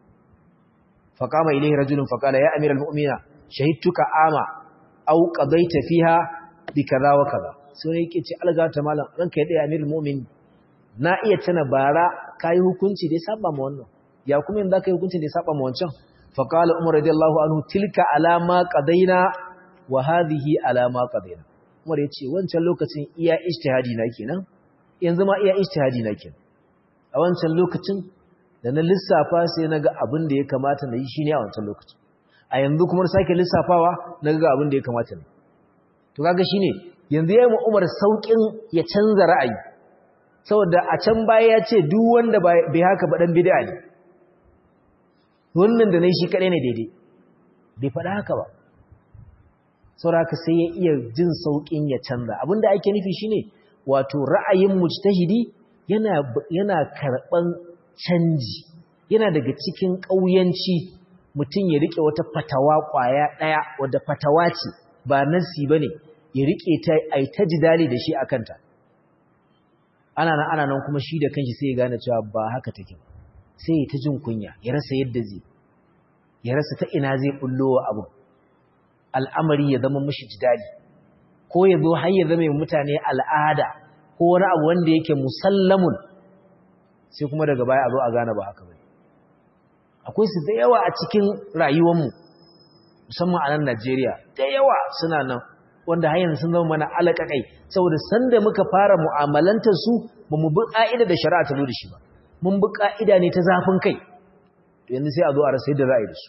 S1: Fa qama ilayhi rajulun fa qala ya amiral mu'mina shahidtuka ama aw qadaita fiha bi kaza wa kaza. Sai yake ce alga ta malam ranka ya dai amirul mu'min, na iya tana bara kai hukunci da ya saba ma wannan, ya kuma yanzu kai hukunci da ya saba ma wancan. Fa qala umar radiyallahu anhu tilka alama qadaina wa hadhihi alama qadaina. Umar yace wancan lokacin iya ijtihadi na kenan, yanzu ma iya ijtihadi na kenan. A wancan lokacin da na lissafa sai naga abin da ya kamata na yi shine a wancan lokacin, a yanzu kuma sake lissafawa naga abin da ya kamata ne. To kaga shine yanzu yayin Umar saukin ya canza ra'ayi, saboda a can baya ya ce duk wanda bai haka ba dan bid'a ne, wannan da nayi shi kadai ne daidai, bai faɗa haka ba. Sauraka sai ya iya jin saukin ya canza. Abinda ake nufi shine wato ra'ayin mujtahidi yana karban canji, yana daga cikin ƙauyanci mutum ya rike wata fatawa kwaya daya wadda fatawa ce ba nasi bane, ya rike ta ai ta jidali da shi akan ta. Ana nan kuma shi da kanshi sai ya gane cewa ba haka take, sai ya ta jin kunya, ya rasa yadda zai, ya rasa ta ina zai bullo wa abu, al'amari ya zama mashi jidali, ko ya zo har ya zama mutane al'ada ko wani abu wanda yake musallamun, sai kuma daga baya a zo a gane ba haka ba. Akwai su da yawa a cikin rayuwarmu, musamman a nan Najeriya, da yawa suna nan wanda har yanzu sun zama mana alaƙaƙai, saboda sanda muka fara mu'amalantar su ba mu bi ƙa'ida da shari'a ta zo da shi ba, mun bi ƙa'ida ne ta zafin kai, to yanzu sai a zo a rasa yadda za a yi da su.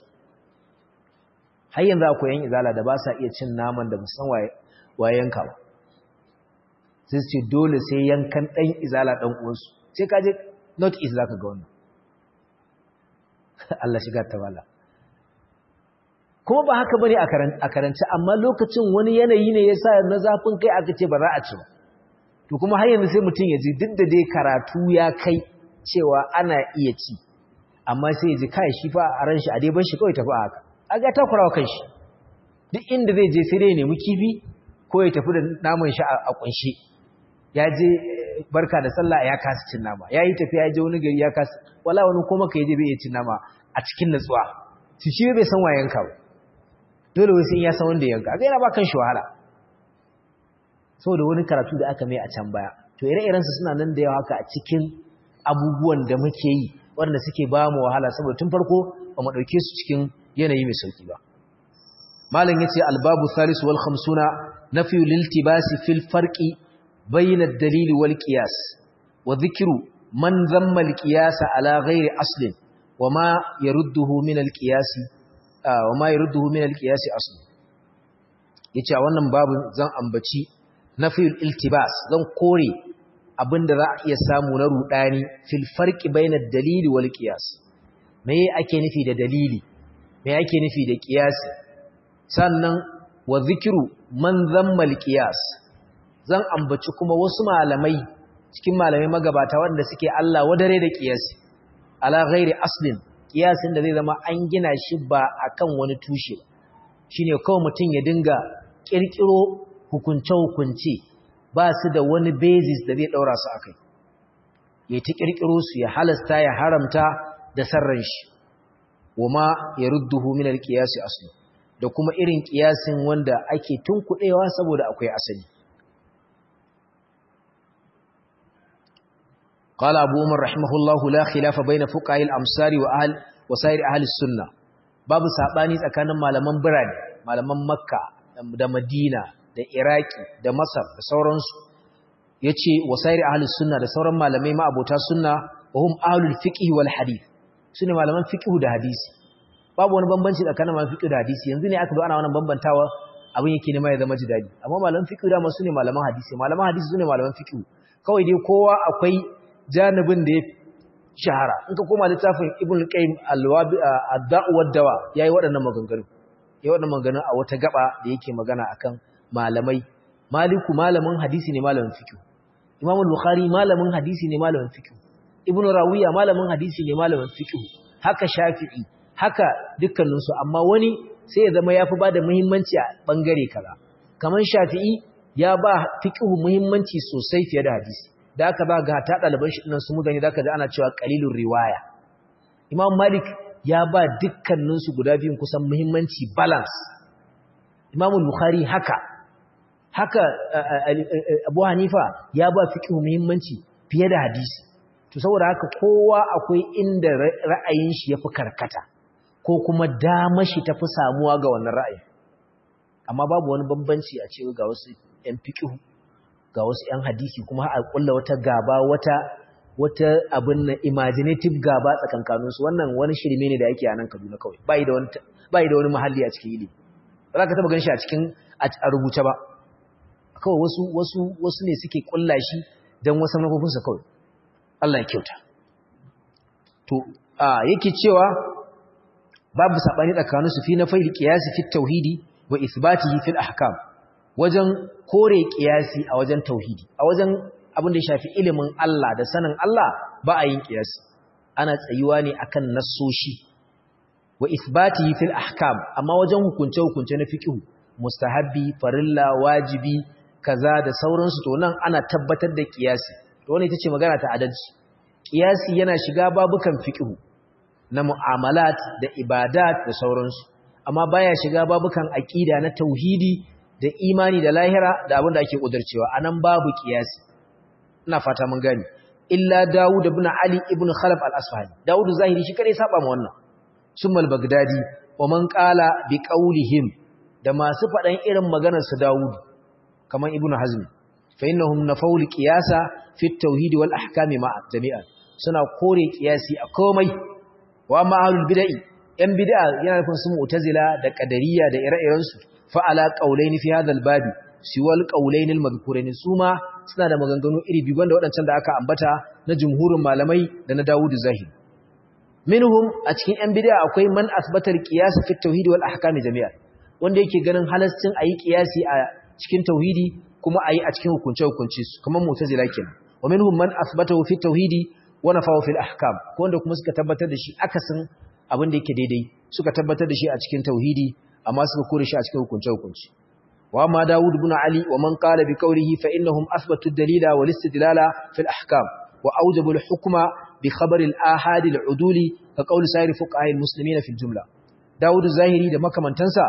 S1: Har yanzu akwai yan izala da ba sa iya cin naman da musan waye yanka ba, sai su ce dole sai yankan ɗan izala ɗan uwansu, sai ka je not east za ka ga wannan. Allah shiga ta wala. Kuma ba haka bane a karance, amma lokacin wani yanayi ne ya sa na zafin kai aka ce ba za a ci ba. To kuma har yanzu sai mutum ya ji duk da dai karatu ya kai cewa ana iya ci, amma sai ya ji kai shi fa a ran shi a dai bar shi kawai tafi a haka. Aga takurawa kanshi, duk inda zai je sai dai nemi kifi ko ya tafi da naman shi a kunshi. Ya je barka da sallah ya kasa cin nama, ya yi tafiya ya je wani gari ya kasa, wala wani kuma ka yaje bai iya cin nama a cikin natsuwa, shi bai san wayanka ba, dole wai sai ya san wanda yanka. Aga yana ba kan shi wahala saboda wani karatu da aka mai a can baya. To ire-iren su suna nan da yawa haka a cikin abubuwan da muke yi wanda suke ba mu wahala, saboda tun farko ba mu dauke su cikin yanayi mai sauki ba. Malam yace albabu thalith wal 50 nafyu liltibasi fil farqi bayna ad-dalil wal qiyas wa dhikru man dhamma al-qiyas ala ghairi aslin wa ma yarudduhu min al-qiyas asl. Yace a wannan babu zan ambaci nafyul iltibas, zan kore abinda za a iya samu na rudani fil farqi bayna ad-dalil wal qiyas. Me ake nufi da dalili, me yake nufi da qiyasi? Sannan wa zikru man dhamma al-qiyas, zan ambaci kuma wasu malamai cikin malamai magabata wanda suke Allah wadare da qiyasi ala ghairi aslin, qiyasin da zai zama an gina shi ba akan wani tushe, shine kawai mutun ya dinga kirkiro hukunce hukunce ba su da wani basis da zai daura su akai, ya ta kirkiro su, ya halasta ya haramta da sarran shi. Wama yarudduhu min al-qiyas asli, da kuma irin qiyasin wanda ake tunkudewa saboda akwai asali. Qala Abu Umar rahimahullahu la khilafa bayna fuqaha al-amsari wa sa'ir ahli as-sunnah. Babu sabani tsakanin malaman birane, malaman Makka da Madina da Iraki da Masar da sauransu. Yace wa sa'ir ahli as-sunnah da sauran malamai ma abota sunna wa hum ahlul fiqh wal hadith. Sune malaman fiqh da hadisi. Babu wani bambanci tsakanin malaman fiqh da hadisi. Yanzu ne aka zo ana wannan bambantawa, abin yake ne mai zama jidali. Amma malaman fiqh da ma sune malaman hadisi. Malaman hadisi sune malaman fiqh. Kawai dai kowa akwai janibin da shahara in ka koma littafin ibn al-qayyim ad-da'u wad-dawa yayi waɗannan maganganu a wata gaba da yake magana akan malamai. Maliku malamin hadisi ne malamin fiqh, Imam al-Bukhari malamin hadisi ne malamin fiqh, Ibn Rawiya malamin hadisi ne malamin fiqh, haka Shafi'i, haka dukkaninsu. Amma wani sai ya zama yafi bada muhimmanci a bangare kaza, kaman Shafi'i ya ba fiqh muhimmanci sosai fiye da hadisi, da aka ba ga ta ɗaliban shi ɗinnan su mugani zaka ji ana cewa qalilur riwaya. Imam Malik ya ba dukkaninsu guda biyun kusan muhimmanci balance. Imam al-Bukhari haka Abu Hanifa ya ba fiqh muhimmanci fiye da hadisi. To saboda haka kowa akwai inda ra'ayin shi yafi karkata ko kuma dama shi tafi samuwa ga wannan ra'ayi. Amma babu wani bambanci a cewa ga wasu ƴan fiqh ga wasu ƴan hadisi kuma a kulla wata gaba wata abin na imaginative gaba tsakankaninsu. Wannan wani shirme ne da yake a nan Kaduna kawai, bai da wani mahalli a cikin ilimi. Ba za ka taba ganin shi a cikin a rubuce ba, kawai wasu ne suke kulla shi don wasu manufofinsa kawai. Allah ya kyauta. To yake cewa babu sabani tsakaninsu fi na fa'il qiyasi fi tauhidi wa ithbatihi fil ahkam, wajen kore qiyasi a wajen tauhidi, a wajen abin da ya shafi ilimin Allah da sanin Allah ba a yin qiyasi, ana tsayuwa ne akan nassoshi. Wa ithbatihi fil ahkam, amma wajen hukunce na fiqh, mustahabbi, farilla, wajibi, kaza da sauransu, to nan ana tabbatar da qiyasi. To wannan ita ce magana ta adalci. Qiyasi yana shiga babukan fiqh na mu'amalat da ibadat da sauransu, amma baya shiga babukan aqida na tauhidi da imani da lahira da abin da ake kudurcewa. Anan babu qiyasi. Ina fata mun gani. Illa Dawud ibn Ali ibn Khalaf al-Asfahani. Dawud zahiri shi kare saba ma wannan. Summal Baghdadi wa man qala bi qawlihim, da masu fadan irin maganar su Dawud kaman Ibn Hazm, fa innahum nafawul qiyasa fi at-tauhid wal ahkam ma'a jami'an. Suna kore qiyasi a komai. Wa amma ahlul bid'ah, yan bid'a yana nufin su mu'tazila da qadariyya da ire-iren su, fa ala qawlaini fi hadha al-babi siwal qawlaini al-madhkurain, suma suna da maganganu iri biyu banda wadancan da aka ambata na jumhurin malamai da na Dawud zahiri. Minhum, a cikin yan bid'a akwai man asbatar qiyas fi at-tauhid wal ahkam jami'an, wanda yake ganin halascin ayi qiyasi a cikin tauhidi kuma ayi a cikin hukunce su, kamar mu'tazila kenan. Wa minhum man asbatahu fi at-tauhidi wa nafahu fil ahkam, ko wanda kuma suka tabbatar da shi akasin abin da yake daidai, suka tabbatar da shi a cikin tauhidi amma suka kore shi a cikin hukunce. Wa ma Dawud ibn Ali wa man qala bi qawlihi fa innahum athbatu ad-dalila wal istidlala fil ahkam wa awjabu al-hukma bi khabar al-ahad al-uduli ka qawli sa'ir fuqaha al-muslimin fi al-jumla. Dawud zahiri da makamantansa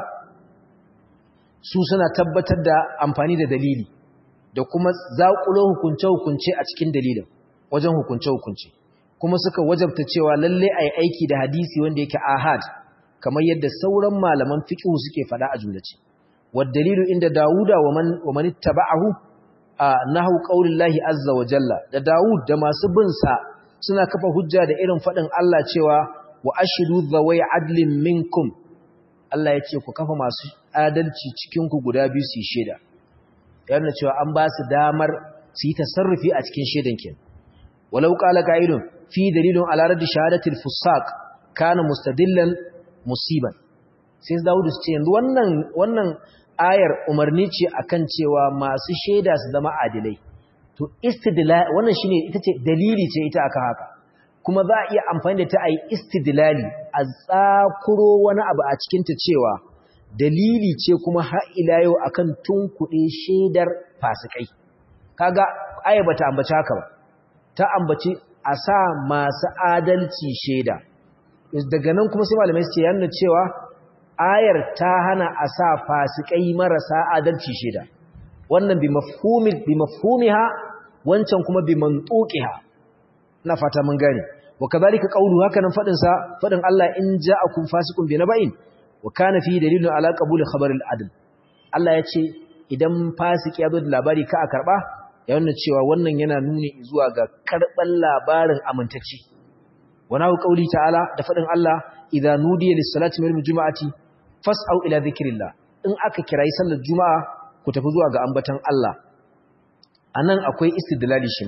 S1: su suna tabbatar da amfani da dalili da kuma zaƙulo hukunce a cikin dalilin wajen hukunce kuma suka wajabta cewa lalle ai aiki da hadisi wanda yake ahad, kamar yadda sauran malaman fiqh suke fada a jumlace. Wad dalilu inda Dawuda wa man ittaba'ahu nahu qaulillahi azza wa jalla, da Dawud da masu bin sa suna kafa hujja da irin fadin Allah cewa wa ashidu dhawai adlin minkum. Allah ya ce ku kafa masu adalci cikin ku guda biyu su yi shaida. Yana cewa an ba su damar su yi tasarrufi a cikin shaidan kin. Walau qala qa'ilun fi dalilun ala radd shahadati al-fusaq kana mustadillan musiban. Sai Dawud su ce yanzu wannan ayar umarni ce akan cewa masu shaida su zama adilai. To istidlal wannan shine ita ce dalili ce ita akan haka. Kuma za a iya amfani da ta ayi istidlali a tsakuro wani abu a cikin ta cewa dalili ce kuma har ila yau akan tunkuɗe shaidar fasikai. Kaga ayar bata ambaci haka ba. Ta ambaci a sa masu adalci shaida. Daga nan kuma sai malamai su ce yana cewa ayar ta hana a sa fasikai marasa adalci shaida. Wannan bi mafhumiha, wancan kuma bi mantuqiha. Na fata mun gane. Wa kadhalika qawlu haka nan fadin Allah in ja'akum fasiqun bi naba'in wa kana fi dalilun ala qabuli khabaril adl. Allah ya ce idan fasiki ya zo da labari ka a karba, ya nuna cewa wannan yana nuni zuwa ga karban labarin amintacci. Wa nahu qawli ta'ala, da fadin Allah idza nudiya lis-salati min al-jum'ati fas'au ila dhikrillah. In aka kirayi sallar juma'a ku tafi zuwa ga ambatan Allah. Anan akwai istidlali shi ma.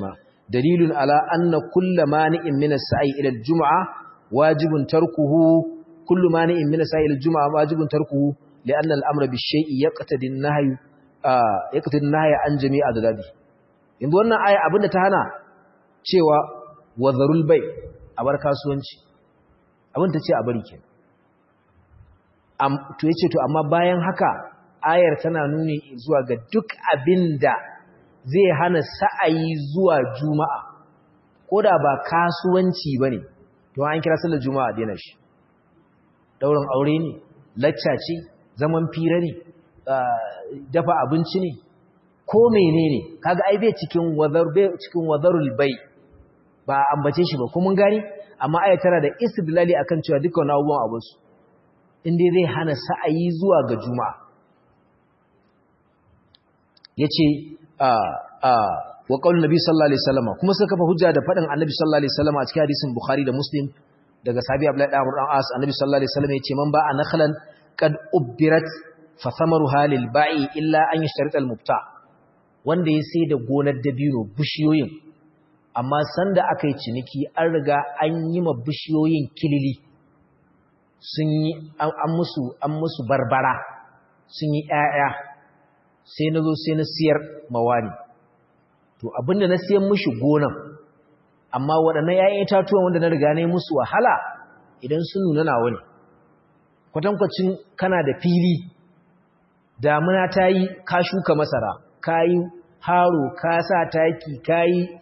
S1: dalilun ala anna kullu mani'in min as-sa'i ila al-jum'a wajibun tarkuhu kullu mani'in min as-sa'i ila al-jum'a wajibun tarkuhu li'anna al-amra bi-shay'i yaqtadi an jami'a adadi. Yanzu wannan aya abinda ta hana cewa wadharul bai a bar kasuwanci abin ta ce a bari kenan. To yace to amma bayan haka ayar tana nuni zuwa ga duk abinda zai hana sa'ayi zuwa juma'a koda ba kasuwanci bane to an kira sallar juma'a daina shi. Daurin aure ne, lacca ce, zaman fira ne, dafa abinci ne, ko menene kaga ai bai cikin wadharul bai ba ambace shi ba kuma gani amma ayar tana da istidlali akan cewa dukkan abubuwan abusu inda zai hana sa'ayi zuwa ga juma'a. Yace wa qaulun nabi sallallahu alaihi wasallam kuma suka kafa hujja da fadin annabi sallallahu alaihi wasallam a cikin hadisin bukhari da muslim daga sahabi abdullahi ibn as annabi sallallahu alaihi wasallam yace man ba'a nakhlan qad ubbirat fa thamaruha lil ba'i illa an yashtarita al mubta wanda ya sai da gonar dabino bishiyoyin amma sanda aka yi ciniki an riga an yi ma bishiyoyin kilili sun yi an musu barbara sun yi ƴaƴa sai nazo sai na siyar mawani to abinda na siyan mishi gonan amma waɗannan ƴaƴan itatuwan wanda na riga ne musu wahala idan sun nuna nawa ne kwatankwacin kana da fili damuna ta yi ka shuka masara ka yi haro ka sa taki ka yi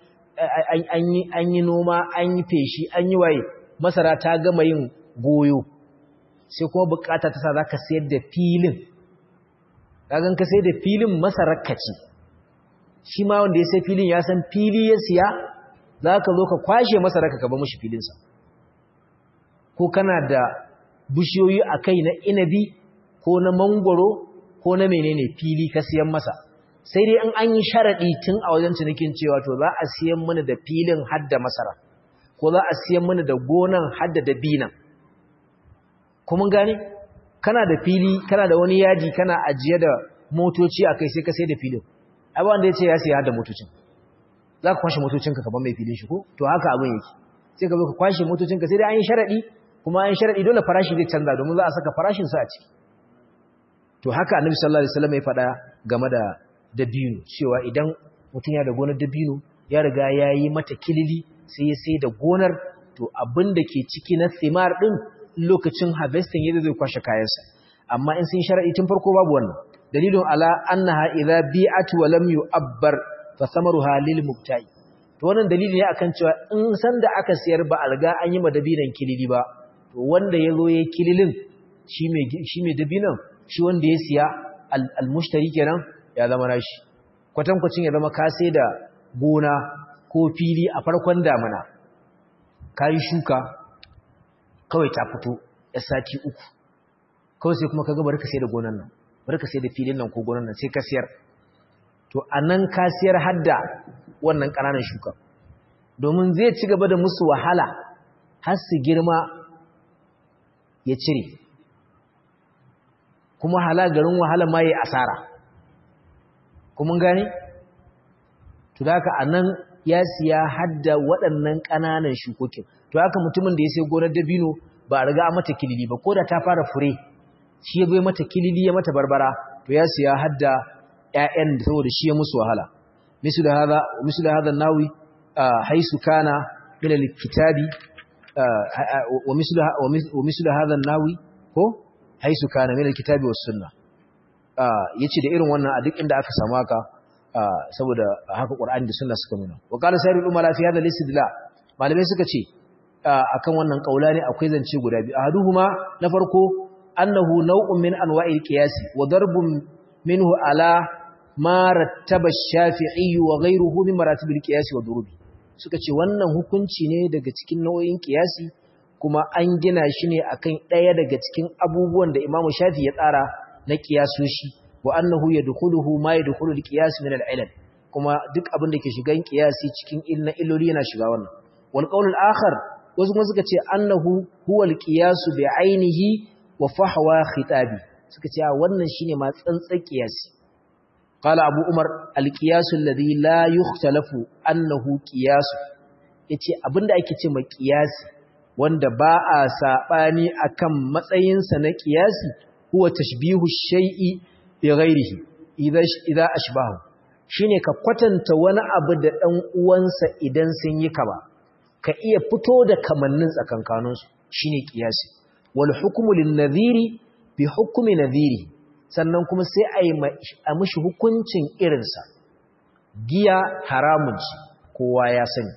S1: an yi noma an yi feshi an yi waye masara ta gama yin goyo sai kuma bukata ta sa za ka sayar da filin kagan ka sayar da filin masarar ka ce shi ma wanda ya sai filin ya san fili ya siya za ka zo ka kwashe masarar ka ba mashi filinsa ko kana da bishiyoyi a kai na inabi ko na mangoro ko na menene fili ka siyan masa sai dai an yi sharaɗi tun a wajen cinikin cewa to za a siyan mana da filin hadda masara ko za a siyan mana da gonan hadda dabinan kuma gane kana da fili kana da wani yaji kana ajiye da motoci a kai sai ka sai da filin ai ba wanda ya ce ya siya hadda motocin za ka kwashe motocinka ka ban mai filin shi ko to haka abin yake sai ka zo ka kwashe motocinka sai dai an yi sharaɗi kuma an yi sharaɗi dole farashi zai canza domin za a saka farashin sa a ciki to haka annabi sallallahu alaihi wasallam ya faɗa game da dabino cewa idan mutum ya da gonar dabino ya riga ya yi mata kilili sai ya sai da gonar to abin da ke ciki na thimar din lokacin harvesting yadda zai kwashe kayansa amma in sun sharadi tun farko babu wannan dalilun ala annaha idza bi'at wa lam yu'abbar fa thamaruha lil mubta'i to wannan dalili ne akan cewa in san da aka siyar ba a riga an yi madabinan kilili ba to wanda yazo yayin kililin shi mai dabinan shi wanda ya siya al-mushtari kenan ya zama nashi kwatankwacin ya zama ka sai da gona ko fili a farkon damuna ka yi shuka kawai ta fito ya sati uku kawai sai kuma ka ga bari ka sai da gonan nan bari ka sai da filin nan ko gonan nan sai ka siyar to anan ka siyar hadda wannan ƙananan shuka domin zai ci gaba da musu wahala har su girma ya cire kuma garin wahala ma yayi asara kuma gane to da haka anan ya siya hadda waɗannan ƙananan shukokin to haka mutumin da ya sai gonar dabino ba a riga mata kilili ba ko da ta fara fure shi ya bai mata kilili ya mata barbara to ya siya hadda ƴaƴan da saboda shi ya musu wahala mislu hadha nawi haisu kana min alkitabi wa mislu hadha nawi ko haisu kana min alkitabi was sunnah yace da irin wannan a duk inda aka samu haka saboda haka Qur'ani da sunna suka nuna wa qala sayyidul umara fi hadha al-istidlal malamai suka ce akan wannan kaulani akwai zance guda biyu ahaduhuma na farko annahu naw'un min anwa'il qiyas wa darbun minhu ala ma rattaba ash-shafi'i wa ghayruhu min maratibil qiyas wa durubi suka ce wannan hukunci ne daga cikin nau'in qiyasi kuma an gina shi ne akan daya daga cikin abubuwan da Imam Shafi'i ya tsara na kiyasoshi wa annahu yadkhuluhu ma yadkhulu al-qiyas min al-ilal kuma duk abin da ke shigan qiyasi cikin illoli yana shiga wannan wal qawl al-akhar wasu kuma suka ce annahu huwa al-qiyas bi ainihi wa fahwa khitabi suka ce wannan shine ma tsantsan qiyasi qala abu umar al-qiyas alladhi la yukhtalafu annahu qiyas yace abinda ake ce mai qiyasi wanda ba a sabani akan matsayinsa na qiyasi huwa tashbihu shay'i bi ghairihi idza ashbahu shine ka kwatanta wani abu da dan uwansa idan sun yi kaba ka iya fito da kamannin tsakankaninsu shine qiyasi wal hukmu lin nadhiri bi hukmi nadhiri sannan kuma sai a mishi hukuncin irinsa giya haramun ce kowa ya sani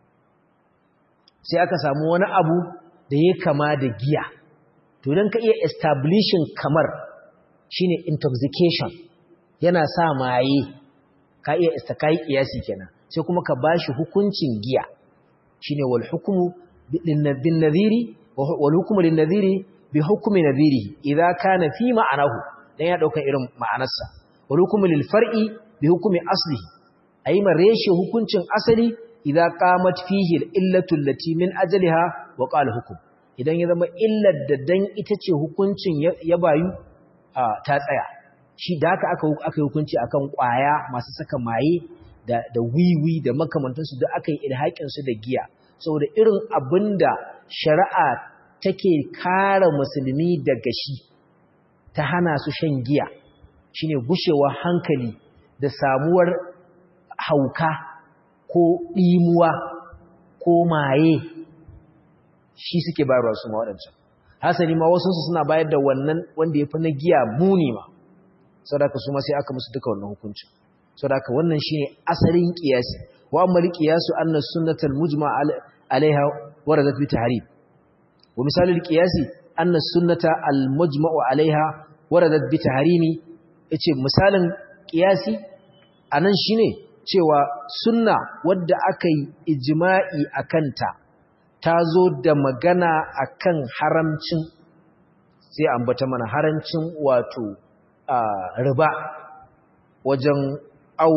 S1: sai aka samu wani abu da ya kama da giya to idan ka iya establishing kamar shine intoxication yana sa maye ka iya istakai kiyasi kenan sai kuma ka bashi hukuncin giya shine wal hukmu bin nadhiri wal hukmu lin nadhiri bi hukmi nadhirihi idza kana fi ma'anahu dan ya dauka irin ma'anarsa wal hukmu lil far'i bi hukmi aslihi ayi ma reshe hukuncin asali idza qamat fihi al illatu allati min ajliha wa qala hukm idan ya zama illar da dan ita ce hukuncin ya bayu ta tsaya shi da haka aka yi hukunci akan kwaya masu saka maye da wiwi da makamantansu da aka yi ilhaƙin su da giya saboda irin abinda shari'a take kare musulmi daga shi ta hana su shan giya shine gushewa hankali da samuwar hauka ko ɗimuwa ko maye shi suke bayarwa su ma waɗancan hasali ma wasu suna bayar da wannan wanda ya fi na giya muni ma sadaka su ma sai aka musu duka wannan hukuncin sadaka wannan shine asalin qiyasi wa amma al-qiyasu anna sunnatal mujma' alaiha waradat bi tahrim wa misal al-qiyasi anna sunnata al-mujma'u alaiha waradat bi tahrimi yace misalin qiyasi anan shine cewa sunna wadda aka yi ijma'i akanta ta zo da magana akan haramcin sai ambata mana haramcin wato riba wajen au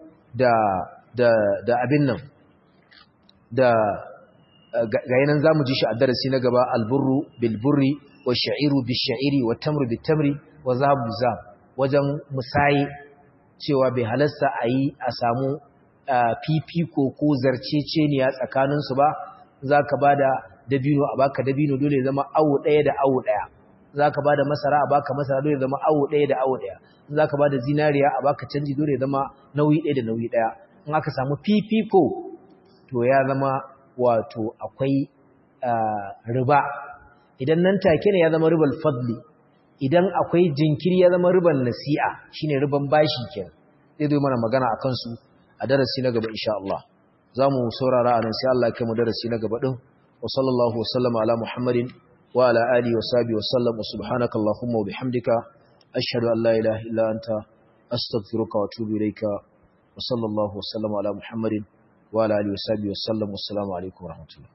S1: da abin nan da ga yanan zamu ji shi a darasi na gaba alburru bilburri wa sha'iru bisha'iri wa tamru bitamri wa zahabu bizahab wajen musayi cewa bai halasta a samu fifiko ko zarceceniya tsakaninsu ba za ka ba da dabino a baka dabino dole ya zama awo ɗaya da awo ɗaya za ka ba da masara a baka masara dole ya zama awo ɗaya da awo ɗaya za ka ba da zinariya a baka canji dole ya zama nauyi ɗaya da nauyi ɗaya in aka samu fifiko to ya zama wato akwai riba idan nan take ne ya zama ribal fadli idan akwai jinkiri ya zama riban nasi'a shine riban bashi kenan zai zo mana magana akan su a darasi na gaba insha Allah zamu saurara anan sai Allah ya kai mu darasi na gaba din wa sallallahu wasallama ala muhammadin wa ala alihi wa sahbihi wa sallam wa subhanaka allahumma wa bihamdika ashhadu an la ilaha illa anta astaghfiruka wa atubu ilayka wa sallallahu wasallama ala muhammadin wa ala alihi wa sahbihi wa sallam. Wassalamu alaikum wa rahmatullah.